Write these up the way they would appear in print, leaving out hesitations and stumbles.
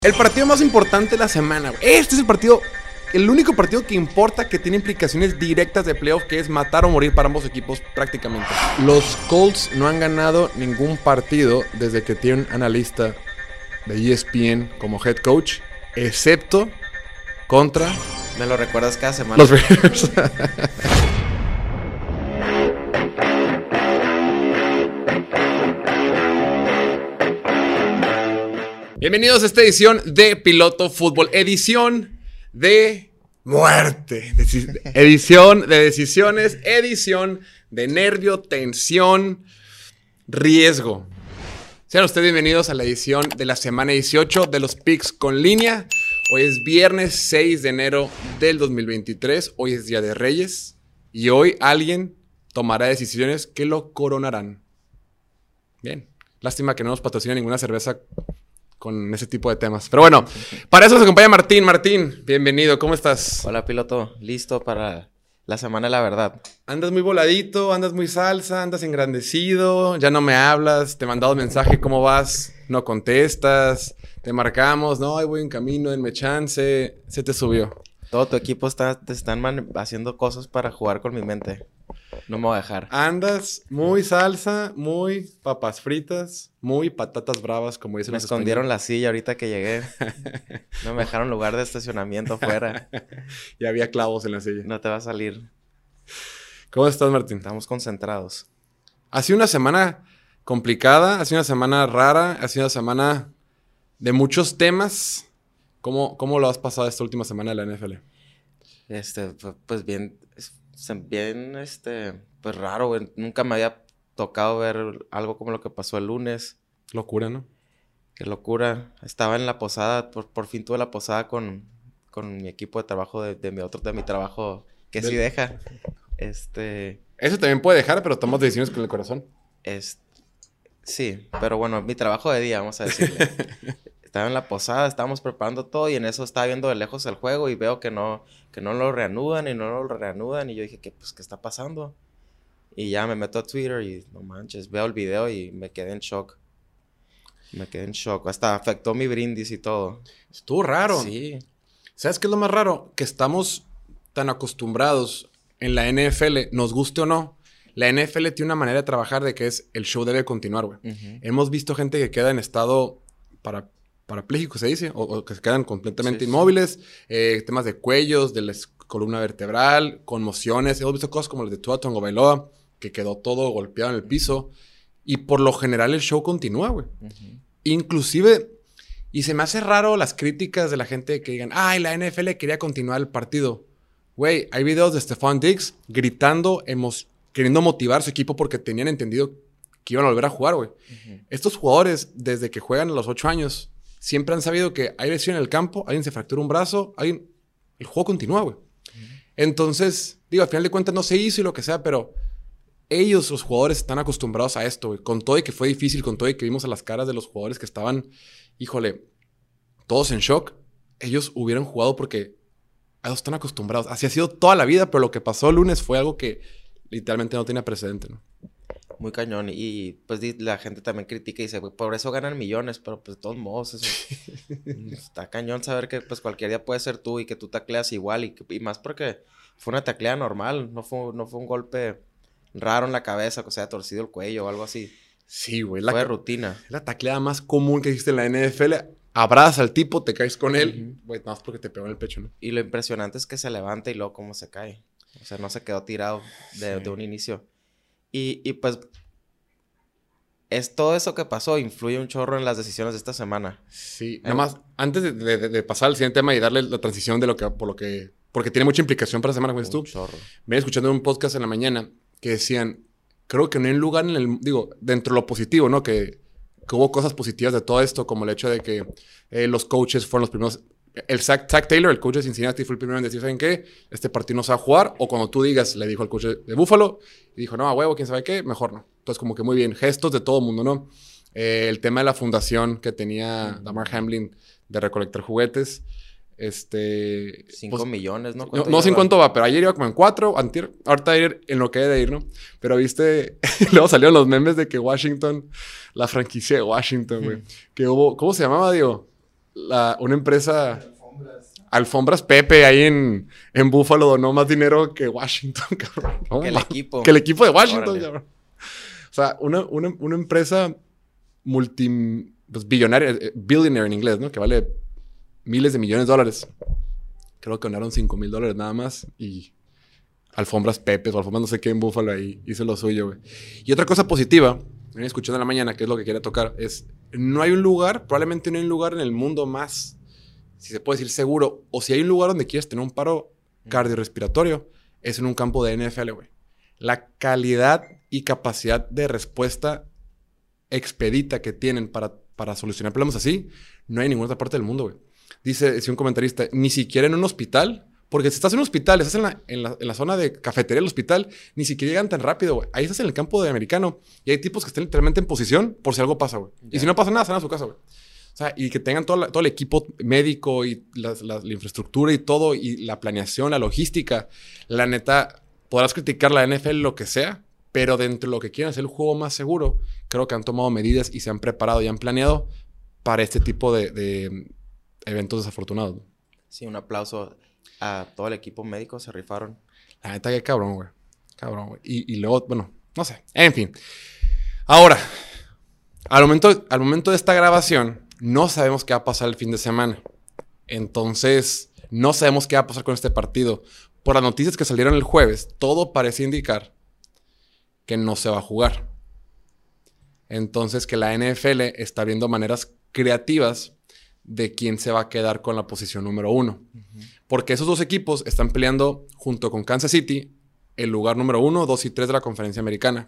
El partido más importante de la semana, güey. Este es el único partido que importa, que tiene implicaciones directas de playoff, que es matar o morir para ambos equipos prácticamente. Los Colts no han ganado ningún partido desde que tienen un analista de ESPN como head coach, excepto contra... Me lo recuerdas cada semana. Los Raiders. Bienvenidos a esta edición de Piloto Fútbol, edición de muerte, edición de decisiones, edición de nervio, tensión, riesgo. Sean ustedes bienvenidos a la edición de la semana 18 de los Picks con línea. Hoy es viernes 6 de enero del 2023, hoy es Día de Reyes y hoy alguien tomará decisiones que lo coronarán. Bien, lástima que no nos patrocina ninguna cerveza con ese tipo de temas. Pero bueno, para eso nos acompaña Martín. Martín, bienvenido, ¿cómo estás? Hola, piloto. Listo para la semana de la verdad. Andas muy voladito, andas muy salsa, andas engrandecido, ya no me hablas, te he mandado mensaje, ¿cómo vas? No contestas, te marcamos, no, ahí voy en camino, denme chance, se te subió. Todo tu equipo te están haciendo cosas para jugar con mi mente. No me voy a dejar. Andas muy salsa, muy papas fritas, muy patatas bravas, como dicen Me los escondieron españoles. la silla ahorita que llegué. No me dejaron lugar de estacionamiento afuera. Y había clavos en la silla. No te va a salir. ¿Cómo estás, Martín? Estamos concentrados. Ha sido una semana complicada, ha sido una semana rara, ha sido una semana de muchos temas. ¿Cómo lo has pasado esta última semana de la NFL? Pues bien, pues raro, güey. Nunca me había tocado ver algo como lo que pasó el lunes. Locura, ¿no? Qué locura. Estaba en la posada, por fin tuve la posada con mi equipo de trabajo de mi trabajo que sí deja. Eso también puede dejar, pero tomas decisiones con el corazón. Sí, pero bueno, mi trabajo de día, vamos a decirle. Estaba en la posada, estábamos preparando todo y en eso estaba viendo de lejos el juego y veo que no lo reanudan y no lo reanudan y yo dije, ¿qué está pasando? Y ya me meto a Twitter y no manches, veo el video y me quedé en shock. Hasta afectó mi brindis y todo. Estuvo raro. Sí. ¿Sabes qué es lo más raro? Que estamos tan acostumbrados en la NFL, nos guste o no. La NFL tiene una manera de trabajar de que es el show debe continuar, güey. Uh-huh. Hemos visto gente que queda en estado parapléjico, se dice, o que se quedan completamente Sí. inmóviles, temas de cuellos, de la columna vertebral, conmociones. Hemos visto cosas como las de Tua Tagovailoa, que quedó todo golpeado en el piso. Y por lo general el show continúa, güey. Uh-huh. Inclusive, y se me hace raro las críticas de la gente que digan, ay, la NFL quería continuar el partido. Güey, hay videos de Stephon Diggs gritando, queriendo motivar a su equipo porque tenían entendido que iban a volver a jugar, güey. Uh-huh. Estos jugadores, desde que juegan a los 8 años, siempre han sabido que hay lesión en el campo, alguien se fractura un brazo, el juego continúa, güey. Uh-huh. Entonces, digo, al final de cuentas no se hizo y lo que sea, pero ellos, los jugadores, están acostumbrados a esto, güey. Con todo y que fue difícil, con todo y que vimos a las caras de los jugadores que estaban, híjole, todos en shock, ellos hubieran jugado porque ellos están acostumbrados. Así ha sido toda la vida, pero lo que pasó el lunes fue algo que literalmente no tenía precedente, ¿no? Muy cañón. Y pues la gente también critica y dice, por eso ganan millones, pero pues de todos modos eso está cañón saber que pues cualquier día puede ser tú y que tú tacleas igual y más porque fue una tacleada normal, no fue un golpe raro en la cabeza, o sea, torcido el cuello o algo así. Sí, güey. Fue de rutina. Es la tacleada más común que existe en la NFL. Abrazas al tipo, te caes con él, güey, nada más porque te pegó en el pecho, ¿no? Y lo impresionante es que se levanta y luego cómo se cae. O sea, no se quedó tirado de un inicio. Y pues todo eso que pasó influye un chorro en las decisiones de esta semana. Sí, nada más, antes de pasar al siguiente tema y darle la transición de porque tiene mucha implicación para la semana, como dices tú. Chorro. Venía escuchando en un podcast en la mañana que decían, creo que no hay lugar dentro de lo positivo, ¿no? Que hubo cosas positivas de todo esto, como el hecho de que los coaches fueron los primeros. Zach Taylor, el coach de Cincinnati, fue el primero en decir, ¿saben qué? Este partido no se va a jugar. O cuando tú digas, le dijo al coach de Buffalo, y dijo, no, a huevo, quién sabe qué, mejor no. Entonces, como que muy bien, gestos de todo el mundo, ¿no? El tema de la fundación que tenía Damar Hamlin de recolectar juguetes. 5 millones, ¿no? No sé en cuánto va, pero ayer iba como en 4, antier, ahorita ir en lo que debe de ir, ¿no? Pero viste, luego salieron los memes de que Washington, la franquicia de Washington, güey, que hubo, ¿cómo se llamaba, Diego? una empresa... Alfombras Pepe ahí en Buffalo donó más dinero que Washington, cabrón. No, Que el equipo. Que el equipo de Washington, Órale. cabrón. O sea, una empresa pues, billonaria, billionaire en inglés, ¿no? Que vale miles de millones de dólares. Creo que donaron $5,000 nada más. Y Alfombras Pepe o Alfombras no sé qué en Buffalo ahí hizo lo suyo, güey. Y otra cosa positiva, venía escuchando en la mañana, que es lo que quería tocar, es no hay un lugar, probablemente no hay un lugar en el mundo más, si se puede decir seguro, o si hay un lugar donde quieres tener un paro cardiorrespiratorio, es en un campo de NFL, güey. La calidad y capacidad de respuesta expedita que tienen para solucionar problemas así, no hay en ninguna otra parte del mundo, güey. Dice un comentarista, ni siquiera en un hospital, porque si estás en un hospital, estás en la zona de cafetería del hospital, ni siquiera llegan tan rápido, güey. Ahí estás en el campo de americano y hay tipos que están literalmente en posición por si algo pasa, güey. Y si no pasa nada, se van a su casa, güey. O sea, y que tengan todo el equipo médico y la infraestructura y todo, y la planeación, la logística. La neta, podrás criticar la NFL lo que sea, pero dentro de lo que quieren hacer el juego más seguro, creo que han tomado medidas y se han preparado y han planeado para este tipo de eventos desafortunados. Sí, un aplauso a todo el equipo médico, se rifaron. La neta, qué cabrón, güey. Cabrón, güey. Y luego, bueno, no sé. En fin. Ahora, al momento de esta grabación, no sabemos qué va a pasar el fin de semana. Entonces, no sabemos qué va a pasar con este partido. Por las noticias que salieron el jueves, todo parece indicar que no se va a jugar. Entonces, que la NFL está viendo maneras creativas de quién se va a quedar con la posición número 1. Porque esos dos equipos están peleando junto con Kansas City el lugar número 1, 2 y 3 de la conferencia americana.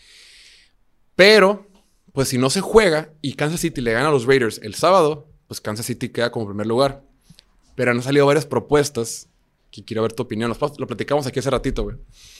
Pero, pues si no se juega y Kansas City le gana a los Raiders el sábado, pues Kansas City queda como primer lugar. Pero han salido varias propuestas que quiero ver tu opinión. Lo platicamos aquí hace ratito, güey.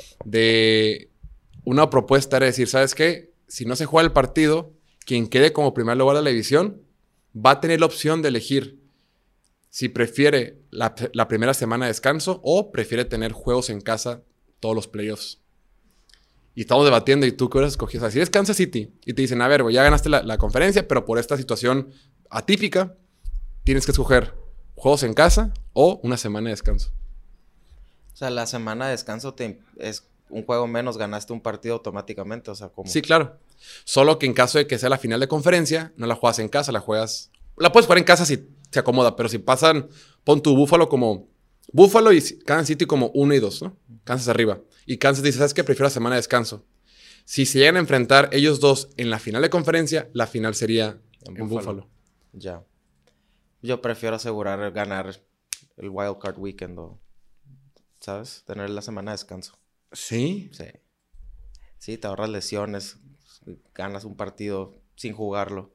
De una propuesta era decir, ¿sabes qué? Si no se juega el partido, quien quede como primer lugar de la división va a tener la opción de elegir si prefiere la primera semana de descanso o prefiere tener juegos en casa todos los playoffs. Y estamos debatiendo, ¿y tú qué hubieras escogido? O sea, si eres Kansas City y te dicen, a ver, güey, ya ganaste la conferencia, pero por esta situación atípica, tienes que escoger juegos en casa o una semana de descanso. O sea, la semana de descanso es un juego menos, ganaste un partido automáticamente, o sea, ¿cómo? Sí, claro. Solo que en caso de que sea la final de conferencia, no la juegas en casa, la puedes jugar en casa si se acomoda, pero si pasan, pon tu Buffalo y Kansas City como 1 y 2, ¿no? Kansas arriba. Y Kansas dice, ¿sabes qué? Prefiero la semana de descanso. Si se llegan a enfrentar ellos dos en la final de conferencia, la final sería en Buffalo. Ya. Yo prefiero asegurar ganar el Wild Card Weekend o, ¿sabes? Tener la semana de descanso. ¿Sí? Sí. Sí, te ahorras lesiones, ganas un partido sin jugarlo.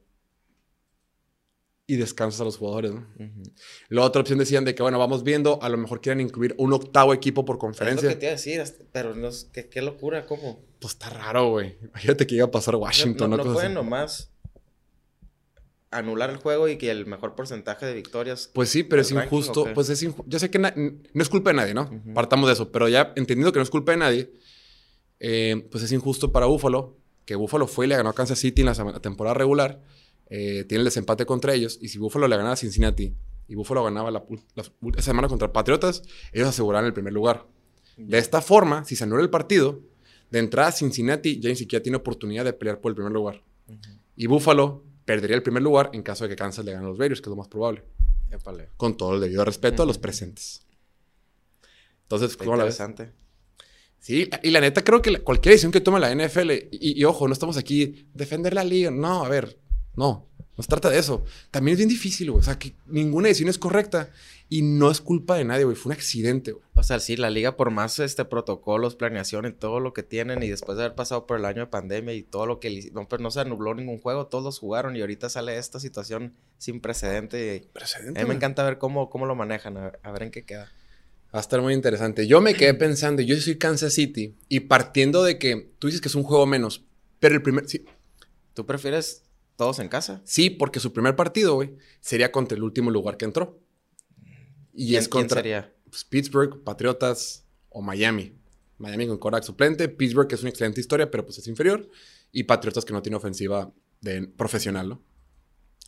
Y descansas a los jugadores, ¿no? La otra opción decían de que, bueno, vamos viendo, a lo mejor quieren incluir un 8º equipo por conferencia. Es lo que te iba a decir, pero no, qué locura, ¿cómo? Pues está raro, güey. Imagínate que iba a pasar Washington. No pueden nomás anular el juego y que el mejor porcentaje de victorias... Pues sí, pero es injusto. Pues es injusto. Yo sé que no es culpa de nadie, ¿no? Partamos de eso. Pero ya entendiendo que no es culpa de nadie, pues es injusto para Buffalo, que Buffalo fue y le ganó a Kansas City en la temporada regular. Tiene el desempate contra ellos. Y si Buffalo le ganaba a Cincinnati y Buffalo ganaba esa semana contra Patriotas, ellos aseguraban el primer lugar. De esta forma, si se anula el partido, de entrada Cincinnati ya ni siquiera tiene oportunidad de pelear por el primer lugar. Y Buffalo perdería el primer lugar en caso de que Kansas le gane a los Raiders, que es lo más probable. Épale. Con todo el debido respeto a los presentes. Entonces, ¿cómo la ves? Interesante. Sí, y la neta creo que cualquier decisión que tome la NFL, y ojo, no estamos aquí defender la liga, no, a ver, no se trata de eso. También es bien difícil, güey, o sea, que ninguna decisión es correcta y no es culpa de nadie, güey, fue un accidente, güey. O sea, sí, la liga por más protocolos, planeación y todo lo que tienen y después de haber pasado por el año de pandemia y todo lo que... No, pero no se anuló ningún juego, todos los jugaron y ahorita sale esta situación sin precedente. A mí me encanta ver cómo lo manejan, a ver en qué queda. Va a estar muy interesante. Yo me quedé pensando, yo soy Kansas City y partiendo de que tú dices que es un juego menos, pero el primer... Sí, ¿Tú prefieres todos en casa? Sí, porque su primer partido, güey, sería contra el último lugar que entró. Y es contra... ¿Quién sería? Pues, Pittsburgh, Patriotas o Miami. Miami con quarterback suplente. Pittsburgh, que es una excelente historia, pero pues es inferior. Y Patriotas, que no tiene ofensiva profesional, ¿no?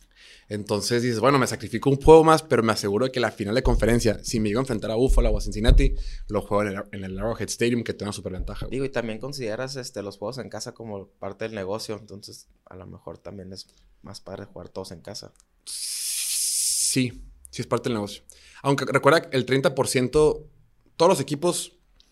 Entonces dices, bueno, me sacrifico un juego más, pero me aseguro de que la final de conferencia, si me llego a enfrentar a Buffalo o a Cincinnati, lo juego en el Arrowhead Stadium, que tenga una super ventaja. Digo, y también consideras los juegos en casa como parte del negocio, entonces a lo mejor también es más padre jugar todos en casa. Sí es parte del negocio. Aunque recuerda, el 30%, todos los equipos,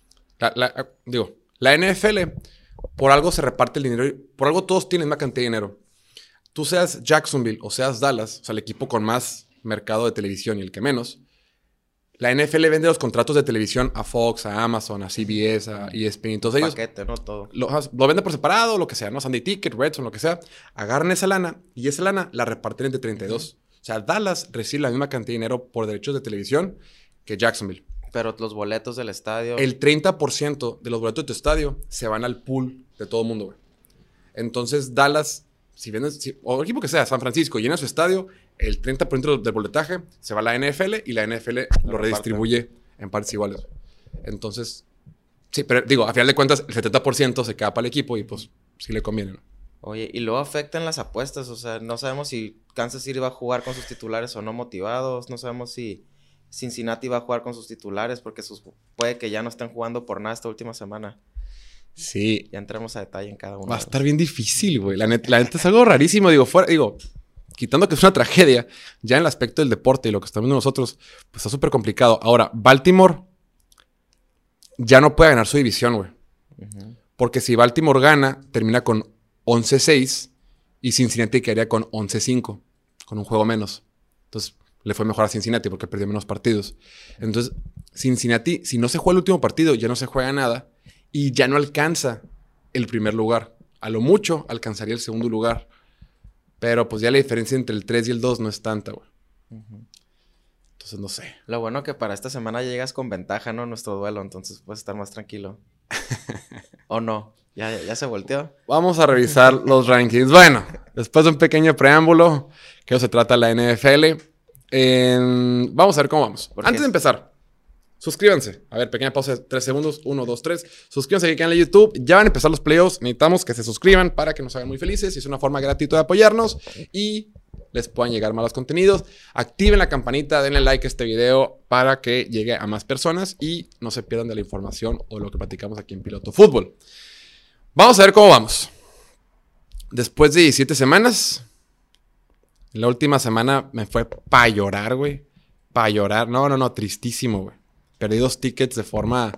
la NFL, por algo se reparte el dinero, por algo todos tienen más cantidad de dinero. Tú seas Jacksonville o seas Dallas, o sea, el equipo con más mercado de televisión y el que menos, la NFL vende los contratos de televisión a Fox, a Amazon, a CBS, a ESPN. Entonces ellos... paquete, ¿no? Todo. Lo venden por separado, lo que sea, ¿no? Sunday Ticket, Redson, lo que sea. Agarran esa lana y esa lana la reparten entre 32. O sea, Dallas recibe la misma cantidad de dinero por derechos de televisión que Jacksonville. Pero los boletos del estadio... El 30% de los boletos de tu estadio se van al pool de todo el mundo, güey. Entonces, Dallas... o el equipo que sea, San Francisco, llena su estadio, el 30% del boletaje se va a la NFL y la NFL lo redistribuye en partes iguales. Entonces, sí, pero digo, a final de cuentas, el 70% se queda para el equipo y pues sí le conviene, ¿no? Oye, y luego afectan las apuestas, o sea, no sabemos si Kansas City va a jugar con sus titulares o no motivados, no sabemos si Cincinnati va a jugar con sus titulares porque puede que ya no estén jugando por nada esta última semana. Sí. Ya entramos a detalle en cada uno. Va a estar bien difícil, güey. La neta es algo rarísimo. Quitando que es una tragedia, ya en el aspecto del deporte y lo que estamos viendo nosotros, pues está súper complicado. Ahora, Baltimore ya no puede ganar su división, güey. Uh-huh. Porque si Baltimore gana, termina con 11-6 y Cincinnati quedaría con 11-5, con un juego menos. Entonces, le fue mejor a Cincinnati porque perdió menos partidos. Entonces, Cincinnati, si no se juega el último partido, ya no se juega nada. Y ya no alcanza el primer lugar. A lo mucho alcanzaría el segundo lugar. Pero pues ya la diferencia entre el 3 y el 2 no es tanta, güey. Uh-huh. Entonces no sé. Lo bueno que para esta semana llegas con ventaja, ¿no? Nuestro duelo. Entonces puedes estar más tranquilo. ¿O no? ¿Ya se volteó? Vamos a revisar los rankings. Bueno, después de un pequeño preámbulo, que se trata la NFL. Vamos a ver cómo vamos. Antes de empezar, suscríbanse. A ver, pequeña pausa de 3 segundos. 1, 2, 3. Suscríbanse aquí en el YouTube. Ya van a empezar los playoffs. Necesitamos que se suscriban para que nos hagan muy felices. Es una forma gratuita de apoyarnos y les puedan llegar más los contenidos. Activen la campanita, denle like a este video para que llegue a más personas y no se pierdan de la información o lo que platicamos aquí en Piloto Fútbol. Vamos a ver cómo vamos. Después de 17 semanas, la última semana me fue para llorar, güey. Para llorar. No, tristísimo, güey. Perdí 2 tickets de forma,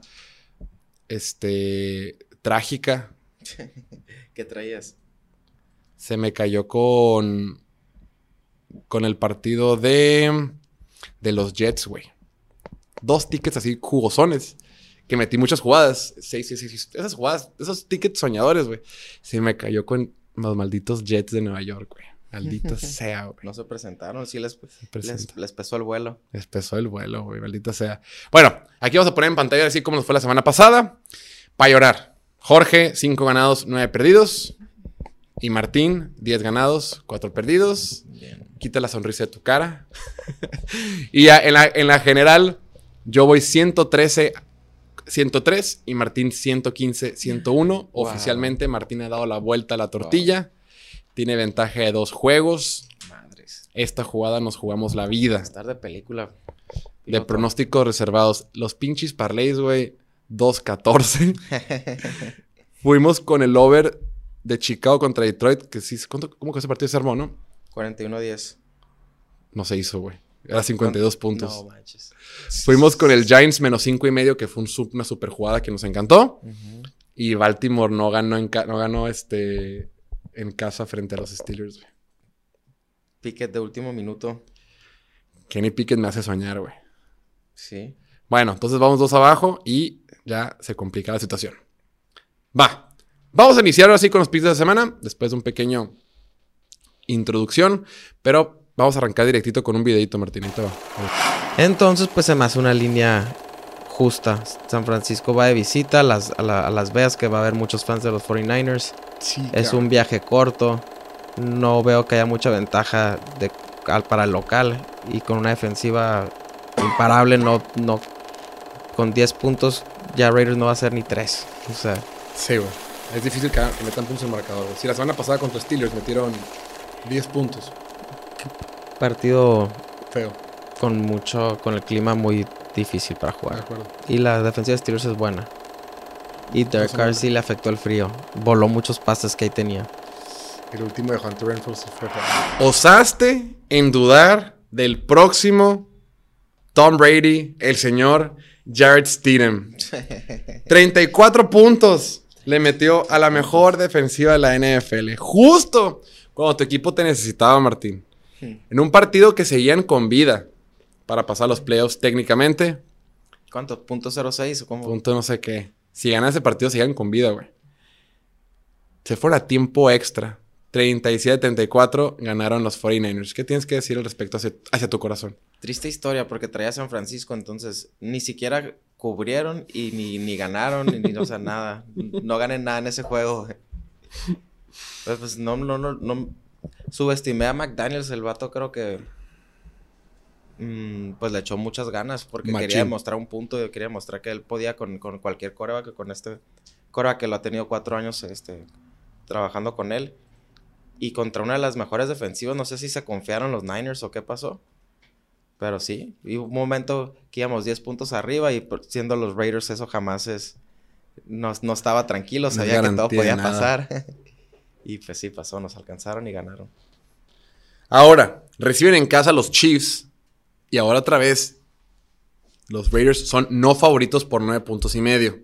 trágica. ¿Qué traías? Se me cayó con el partido de los Jets, güey. 2 tickets así jugosones. Que metí muchas jugadas. 6. Esas jugadas, esos tickets soñadores, güey. Se me cayó con los malditos Jets de Nueva York, güey. Maldita sea, güey. No se presentaron, sí les pesó el vuelo. Les pesó el vuelo, güey. Maldita sea. Bueno, aquí vamos a poner en pantalla así como nos fue la semana pasada. Para llorar. Jorge, 5 ganados, 9 perdidos. Y Martín, 10 ganados, 4 perdidos. Bien. Quita la sonrisa de tu cara. Y ya en la general, yo voy 103 y Martín 115-101. Wow. Oficialmente, Martín ha dado la vuelta a la tortilla. Wow. Tiene ventaja de 2 juegos. Madres. Esta jugada nos jugamos la vida. Estar de película. De pronósticos reservados. Los pinches parlays, güey. 2-14. Fuimos con el over de Chicago contra Detroit. Que sí, ¿cómo que ese partido se armó, no? 41-10. No se hizo, güey. Era 52 puntos. No manches. Fuimos con el Giants menos 5.5, que fue una super jugada que nos encantó. Uh-huh. Y Baltimore no ganó en casa frente a los Steelers, güey. Pickett de último minuto. Kenny Pickett me hace soñar, güey. Sí. Bueno, entonces vamos 2 abajo y ya se complica la situación. Va. Vamos a iniciar ahora sí con los picks de la semana. Después de un pequeño introducción. Pero vamos a arrancar directito con un videito, Martinito. Entonces, pues se me hace una línea justa. San Francisco va de visita a Las Vegas, que va a haber muchos fans de los 49ers. Sí, es un viaje corto. No veo que haya mucha ventaja para el local. Y con una defensiva imparable, no con 10 puntos, ya Raiders no va a hacer ni 3. O sea. Sí, güey. Es difícil que metan puntos en el marcador, güey. Si la semana pasada contra Steelers metieron 10 puntos. partido Feo. con el clima muy difícil para De jugar. acuerdo. Y la defensiva de Steelers es buena. Y Derek Carr sí le afectó el frío. Voló muchos pases que ahí tenía. El último de Hunter Renfrew fue feo. ¿Osaste en dudar del próximo Tom Brady, el señor Jarrett Stidham? 34 puntos le metió a la mejor defensiva de la NFL. Justo cuando tu equipo te necesitaba, Martín. En un partido que seguían con vida para pasar los playoffs técnicamente. ¿Cuánto? ¿.06 o cómo? Punto no sé qué. Si ganan ese partido, seguían con vida, güey. Se fueron a tiempo extra. 37-34 ganaron los 49ers. ¿Qué tienes que decir al respecto hacia tu corazón? Triste historia porque traía a San Francisco, entonces ni siquiera cubrieron y ni ganaron, ni o sea, nada. No gané nada en ese juego. Pues no. Subestimé a McDaniels, el vato creo que pues le echó muchas ganas porque Machín. quería demostrar un punto, quería demostrar que él podía con cualquier quarterback, con este quarterback que lo ha tenido 4 años trabajando con él. Y contra una de las mejores defensivas, no sé si se confiaron los Niners o qué pasó. Pero sí, y hubo un momento que íbamos 10 puntos arriba y siendo los Raiders eso jamás no estaba tranquilo, sabía que todo podía pasar. Y pues sí, pasó, nos alcanzaron y ganaron. Ahora, reciben en casa los Chiefs. Y ahora otra vez, los Raiders son no favoritos por 9.5 puntos.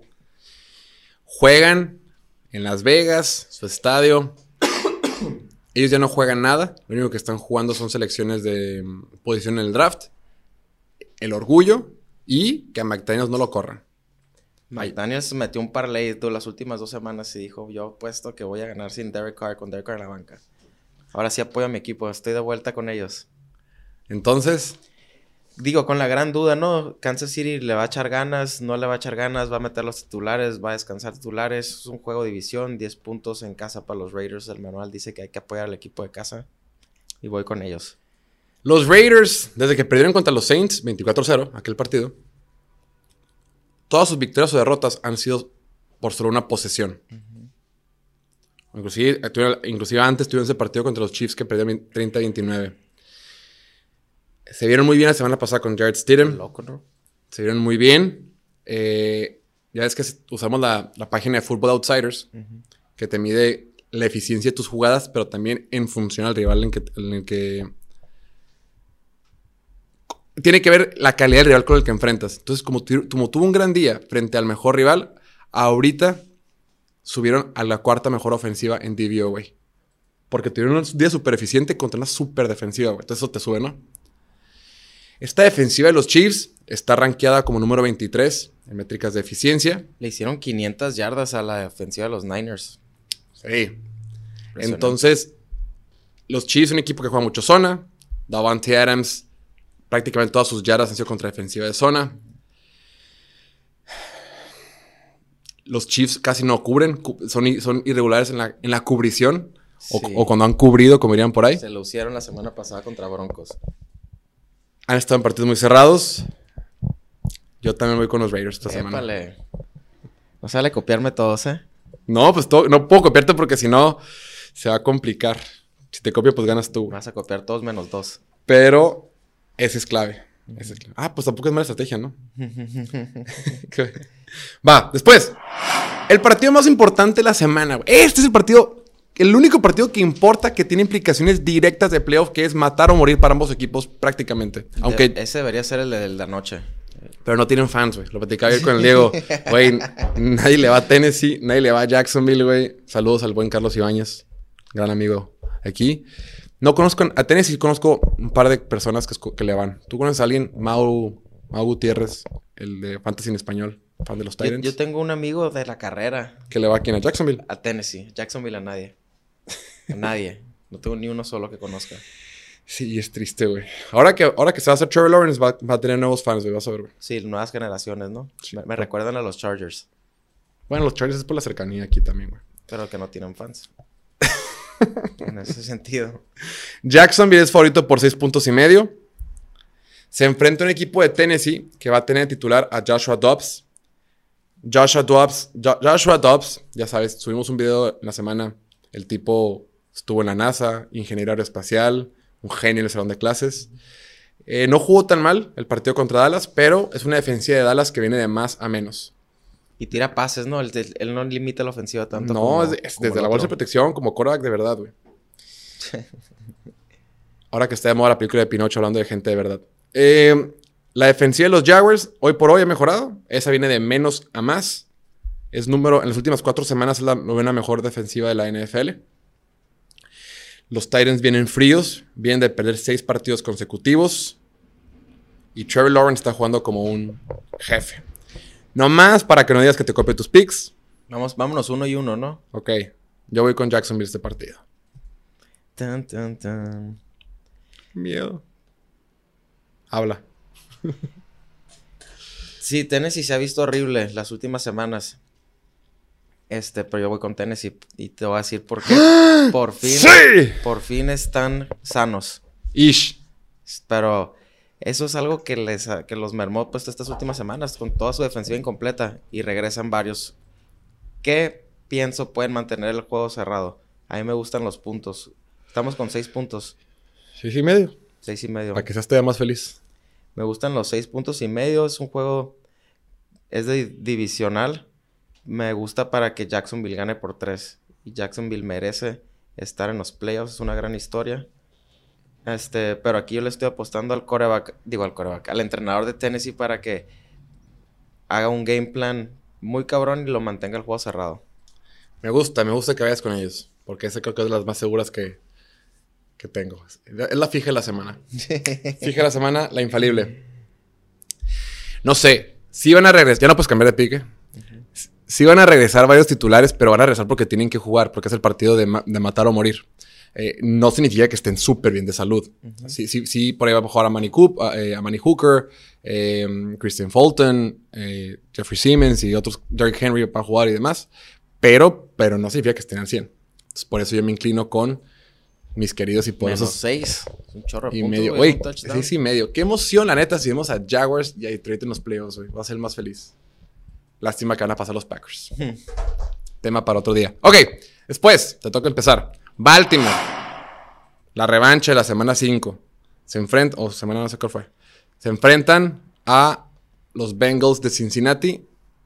Juegan en Las Vegas, su estadio. Ellos ya no juegan nada. Lo único que están jugando son selecciones de posición en el draft. El orgullo y que a McDaniels no lo corran. McDaniels metió un parlay las últimas 2 semanas y dijo, yo apuesto que voy a ganar sin Derek Carr, con Derek Carr en la banca. Ahora sí apoyo a mi equipo, estoy de vuelta con ellos. Entonces, digo, con la gran duda, ¿no? Kansas City le va a echar ganas, no le va a echar ganas, va a meter los titulares, va a descansar titulares. Es un juego de división, 10 puntos en casa para los Raiders. El manual dice que hay que apoyar al equipo de casa. Y voy con ellos. los Raiders, desde que perdieron contra los Saints, 24-0, aquel partido, todas sus victorias o derrotas han sido por solo una posesión. Inclusive antes tuvieron ese partido contra los Chiefs que perdieron 30-29. Se vieron muy bien la semana pasada con Jarrett Stidham. Loco, ¿no? Se vieron muy bien. Ya es que usamos la página de Football Outsiders, que te mide la eficiencia de tus jugadas, pero también en función al rival en el que... Tiene que ver la calidad del rival con el que enfrentas. Entonces, como tuvo un gran día frente al mejor rival, ahorita subieron a la 4ª mejor ofensiva en DVOA. Porque tuvieron un día súper eficiente contra una súper defensiva, güey. Entonces eso te sube, ¿no? Esta defensiva de los Chiefs está rankeada como número 23 en métricas de eficiencia. Le hicieron 500 yardas a la defensiva de los Niners. Sí. Entonces, los Chiefs, un equipo que juega mucho zona. Davante Adams, prácticamente todas sus yardas han sido contra defensiva de zona. Los Chiefs casi no cubren, son irregulares en la cubrición. Sí. O cuando han cubrido, como dirían por ahí. Se lo hicieron la semana pasada contra Broncos. Han estado en partidos muy cerrados. Yo también voy con los Raiders esta semana. No sale copiarme todos, ¿eh? No, pues no puedo copiarte porque si no se va a complicar. Si te copio, pues ganas tú. Vas a copiar todos menos 2. Pero ese es clave. Ah, pues tampoco es mala estrategia, ¿no? Va, después. El partido más importante de la semana, güey. Este es el único partido que importa, que tiene implicaciones directas de playoff, que es matar o morir para ambos equipos prácticamente. Aunque ese debería ser el de la noche. Pero no tienen fans, güey. Lo platicaba ayer con el Diego. Güey, nadie le va a Tennessee, nadie le va a Jacksonville, güey. Saludos al buen Carlos Ibáñez, gran amigo aquí. No conozco a Tennessee, conozco un par de personas que le van. ¿Tú conoces a alguien? Mau Gutiérrez, el de Fantasy en Español, fan de los Titans. Yo tengo un amigo de la carrera. ¿Que le va a quién? ¿A Jacksonville? A Tennessee. Jacksonville a nadie. A nadie. No tengo ni uno solo que conozca. Sí, es triste, güey. Ahora que se va a hacer Trevor Lawrence, va a tener nuevos fans, güey. Vas a ver, güey. Sí, nuevas generaciones, ¿no? Sí. Me recuerdan a los Chargers. Bueno, los Chargers es por la cercanía aquí también, güey. Pero que no tienen fans. En ese sentido. Jacksonville es favorito por 6.5 puntos. Se enfrenta a un equipo de Tennessee que va a tener titular a Joshua Dobbs. Joshua Dobbs, ya sabes, subimos un video en la semana. El tipo estuvo en la NASA, ingeniero aeroespacial, un genio en el salón de clases. No jugó tan mal el partido contra Dallas, pero es una defensiva de Dallas que viene de más a menos. Y tira pases, ¿no? Él no limita la ofensiva tanto. No, es desde la bolsa de protección como quarterback de verdad, güey. Ahora que está de moda la película de Pinocho hablando de gente de verdad. La defensiva de los Jaguars hoy por hoy ha mejorado. Esa viene de menos a más. En las últimas 4 semanas es la novena mejor defensiva de la NFL. Los Titans vienen fríos. Vienen de perder 6 partidos consecutivos. Y Trevor Lawrence está jugando como un jefe. No más para que no digas que te copie tus picks. Vámonos 1-1, ¿no? Ok. Yo voy con Jacksonville este partido. Tan, tan, tan. Miedo. Habla. Sí, Tennessee se ha visto horrible las últimas semanas. Pero yo voy con Tennessee y te voy a decir por qué. Por fin. ¡Sí! Por fin están sanos. Ish. Pero eso es algo que los mermó pues estas últimas semanas con toda su defensiva incompleta y regresan varios. ¿Qué pienso pueden mantener el juego cerrado? A mí me gustan los puntos. Estamos con 6 puntos. 6.5. 6.5. Para que seas todavía más feliz. Me gustan los 6.5 puntos. Es un juego... Es divisional. Me gusta para que Jacksonville gane por 3. Y Jacksonville merece estar en los playoffs. Es una gran historia. Pero aquí yo le estoy apostando al al entrenador de Tennessee para que haga un game plan muy cabrón y lo mantenga el juego cerrado. Me gusta que vayas con ellos. Porque esa creo que es de las más seguras que tengo. Es la fija de la semana. Fija de la semana, la infalible. No sé. Sí van a regresar. Ya no puedes cambiar de pique. Sí van a regresar varios titulares, pero van a regresar porque tienen que jugar. Porque es el partido de matar o morir. No significa que estén súper bien de salud. Sí, por ahí va a jugar a Manny Hooker, Christian Fulton, Jeffrey Simmons y otros, Derrick Henry para jugar y demás. Pero no significa que estén al 100. Entonces, por eso yo me inclino con mis queridos y poderosos. -6. Un chorro de y puntos, medio. Güey, Güey, 6.5. Qué emoción, la neta, si vemos a Jaguars y a Detroit en los playoffs, güey. Va a ser el más feliz. Lástima que van a pasar los Packers. Tema para otro día. Ok, después, te toca empezar. Baltimore. La revancha de la semana 5. Se enfrentan a los Bengals de Cincinnati.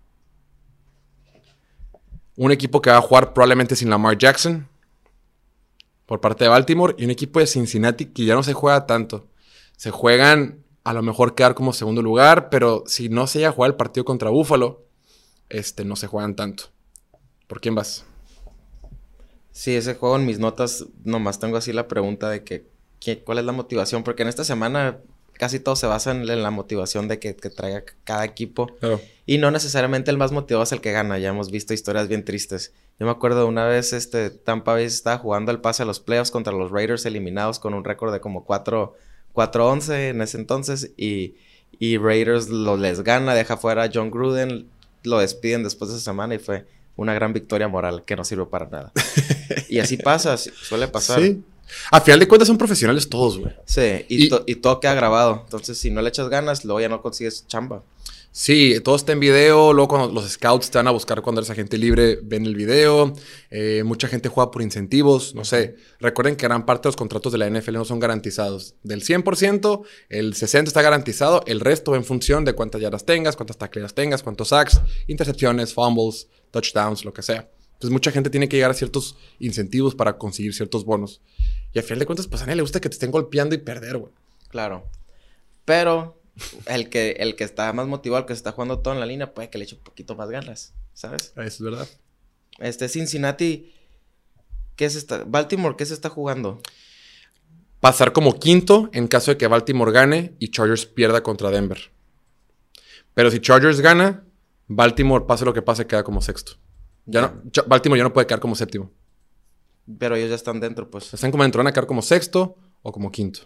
Un equipo que va a jugar probablemente sin Lamar Jackson. Por parte de Baltimore. Y un equipo de Cincinnati que ya no se juega tanto. Se juegan a lo mejor quedar como segundo lugar. Pero si no se llega a jugar el partido contra Buffalo, no se juegan tanto. ¿Por quién vas? Sí, ese juego en mis notas nomás tengo así la pregunta de ¿cuál es la motivación? Porque en esta semana casi todo se basa en la motivación de que traiga cada equipo. Claro. Y no necesariamente el más motivado es el que gana. Ya hemos visto historias bien tristes. Yo me acuerdo de una vez Tampa Bay estaba jugando el pase a los playoffs contra los Raiders eliminados con un récord de como 4-11 en ese entonces. Y Raiders les gana, deja fuera a John Gruden, lo despiden después de esa semana y fue una gran victoria moral que no sirve para nada. Y así pasa, suele pasar. Sí. A final de cuentas son profesionales todos, güey. Sí, y todo queda grabado. Entonces, si no le echas ganas, luego ya no consigues chamba. Sí, todo está en video. Luego cuando los scouts te van a buscar cuando eres agente libre, ven el video. Mucha gente juega por incentivos. No sé, recuerden que gran parte de los contratos de la NFL no son garantizados. Del 100%, el 60% está garantizado. El resto va en función de cuántas yardas tengas, cuántas tacleadas tengas, cuántos sacks, intercepciones, fumbles, touchdowns, lo que sea. Entonces mucha gente tiene que llegar a ciertos incentivos para conseguir ciertos bonos. Y a final de cuentas, pues a nadie le gusta que te estén golpeando y perder, güey. Claro. Pero el que está más motivado, el que se está jugando todo en la línea, puede que le eche un poquito más ganas, ¿sabes? Eso es verdad. Cincinnati, Baltimore, ¿qué se está jugando? Pasar como quinto en caso de que Baltimore gane y Chargers pierda contra Denver. Pero si Chargers gana, Baltimore, pase lo que pase, queda como sexto. Baltimore ya no puede quedar como séptimo. Pero ellos ya están dentro, pues. Están como dentro, van a quedar como sexto o como quinto.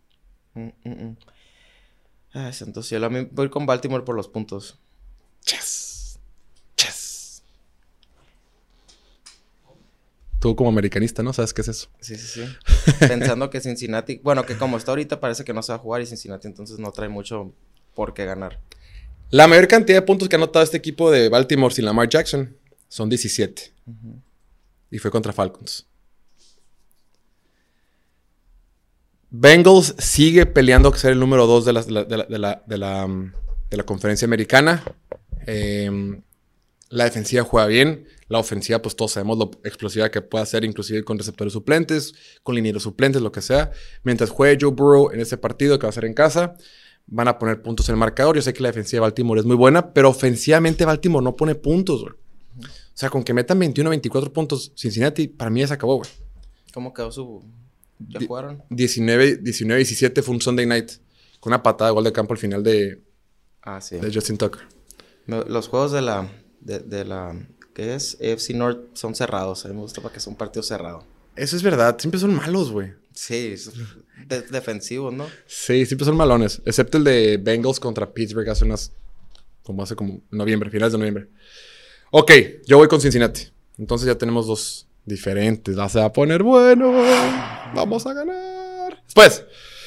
Ay, santo cielo. A mí voy con Baltimore por los puntos. Chess. Tú como americanista, ¿no? ¿Sabes qué es eso? Sí. Pensando que Cincinnati... Bueno, que como está ahorita parece que no se va a jugar y Cincinnati entonces no trae mucho por qué ganar. La mayor cantidad de puntos que ha anotado este equipo de Baltimore sin Lamar Jackson son 17. Y fue contra Falcons. Bengals sigue peleando a ser el número 2 de la conferencia americana. La defensiva juega bien. La ofensiva, pues todos sabemos lo explosiva que puede hacer, inclusive con receptores suplentes, con linieros suplentes, lo que sea. Mientras juegue Joe Burrow en ese partido que va a ser en casa, van a poner puntos en el marcador. Yo sé que la defensiva de Baltimore es muy buena, pero ofensivamente Baltimore no pone puntos, güey. O sea, con que metan 21 o 24 puntos Cincinnati, para mí ya se acabó, güey. ¿Cómo quedó su...? ¿Ya jugaron? 19-17 fue un Sunday night, con una patada de gol de campo al final de Justin Tucker. Los juegos de la ¿qué es? AFC North son cerrados. A mí me gusta para que sea un partido cerrado. Eso es verdad. Siempre son malos, güey. Sí, defensivos, ¿no? Sí, siempre son malones. Excepto el de Bengals contra Pittsburgh hace como noviembre, finales de noviembre. Ok, yo voy con Cincinnati. Entonces ya tenemos dos diferentes. Se va a poner bueno. Vamos a ganar. Después,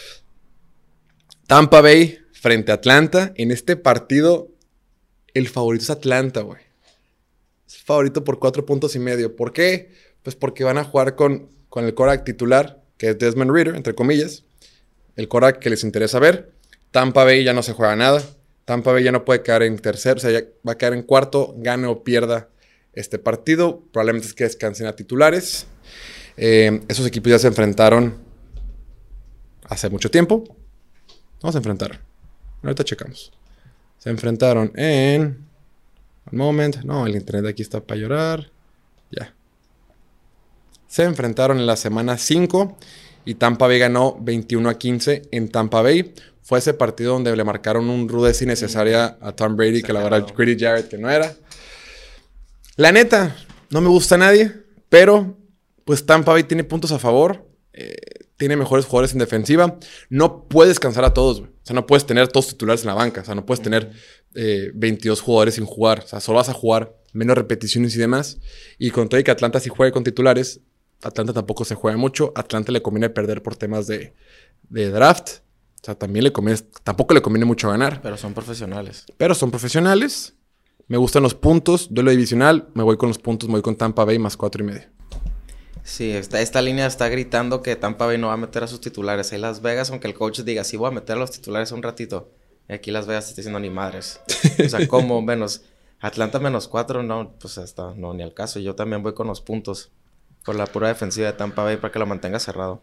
Tampa Bay frente a Atlanta. En este partido, el favorito es Atlanta, güey. Es favorito por 4.5 puntos. ¿Por qué? Pues porque van a jugar con el quarterback titular, que es Desmond Ridder, entre comillas. El quarterback que les interesa ver. Tampa Bay ya no se juega nada. Tampa Bay ya no puede quedar en tercero, o sea, ya va a quedar en cuarto, gane o pierda este partido. Probablemente es que descansen a titulares. Esos equipos ya se enfrentaron hace mucho tiempo. No se enfrentaron. Ahorita checamos. Se enfrentaron en... Un moment. No, el internet de aquí está para llorar. Ya. Se enfrentaron en la semana 5 y Tampa Bay ganó 21-15 en Tampa Bay. Fue ese partido donde le marcaron un rudeza innecesaria a Tom Brady, que la verdad Grady Jarrett que no era. La neta, no me gusta a nadie, pero pues Tampa Bay tiene puntos a favor. Tiene mejores jugadores en defensiva. No puedes cansar a todos, güey. O sea, no puedes tener todos titulares en la banca. O sea, no puedes tener 22 jugadores sin jugar. O sea, solo vas a jugar menos repeticiones y demás. Y con todo y que Atlanta sí juegue con titulares, Atlanta tampoco se juega mucho. Atlanta le conviene perder por temas de draft. O sea, tampoco le conviene mucho ganar. Pero son profesionales. Me gustan los puntos. Duelo divisional. Me voy con los puntos. Me voy con Tampa Bay más 4.5. Sí, esta línea está gritando que Tampa Bay no va a meter a sus titulares. Ahí Las Vegas, aunque el coach diga, sí voy a meter a los titulares un ratito. Y aquí Las Vegas está diciendo ni madres. O sea, ¿cómo? Atlanta menos 4, no, pues hasta no, ni al caso. Yo también voy con los puntos. Por la pura defensiva de Tampa Bay para que lo mantenga cerrado.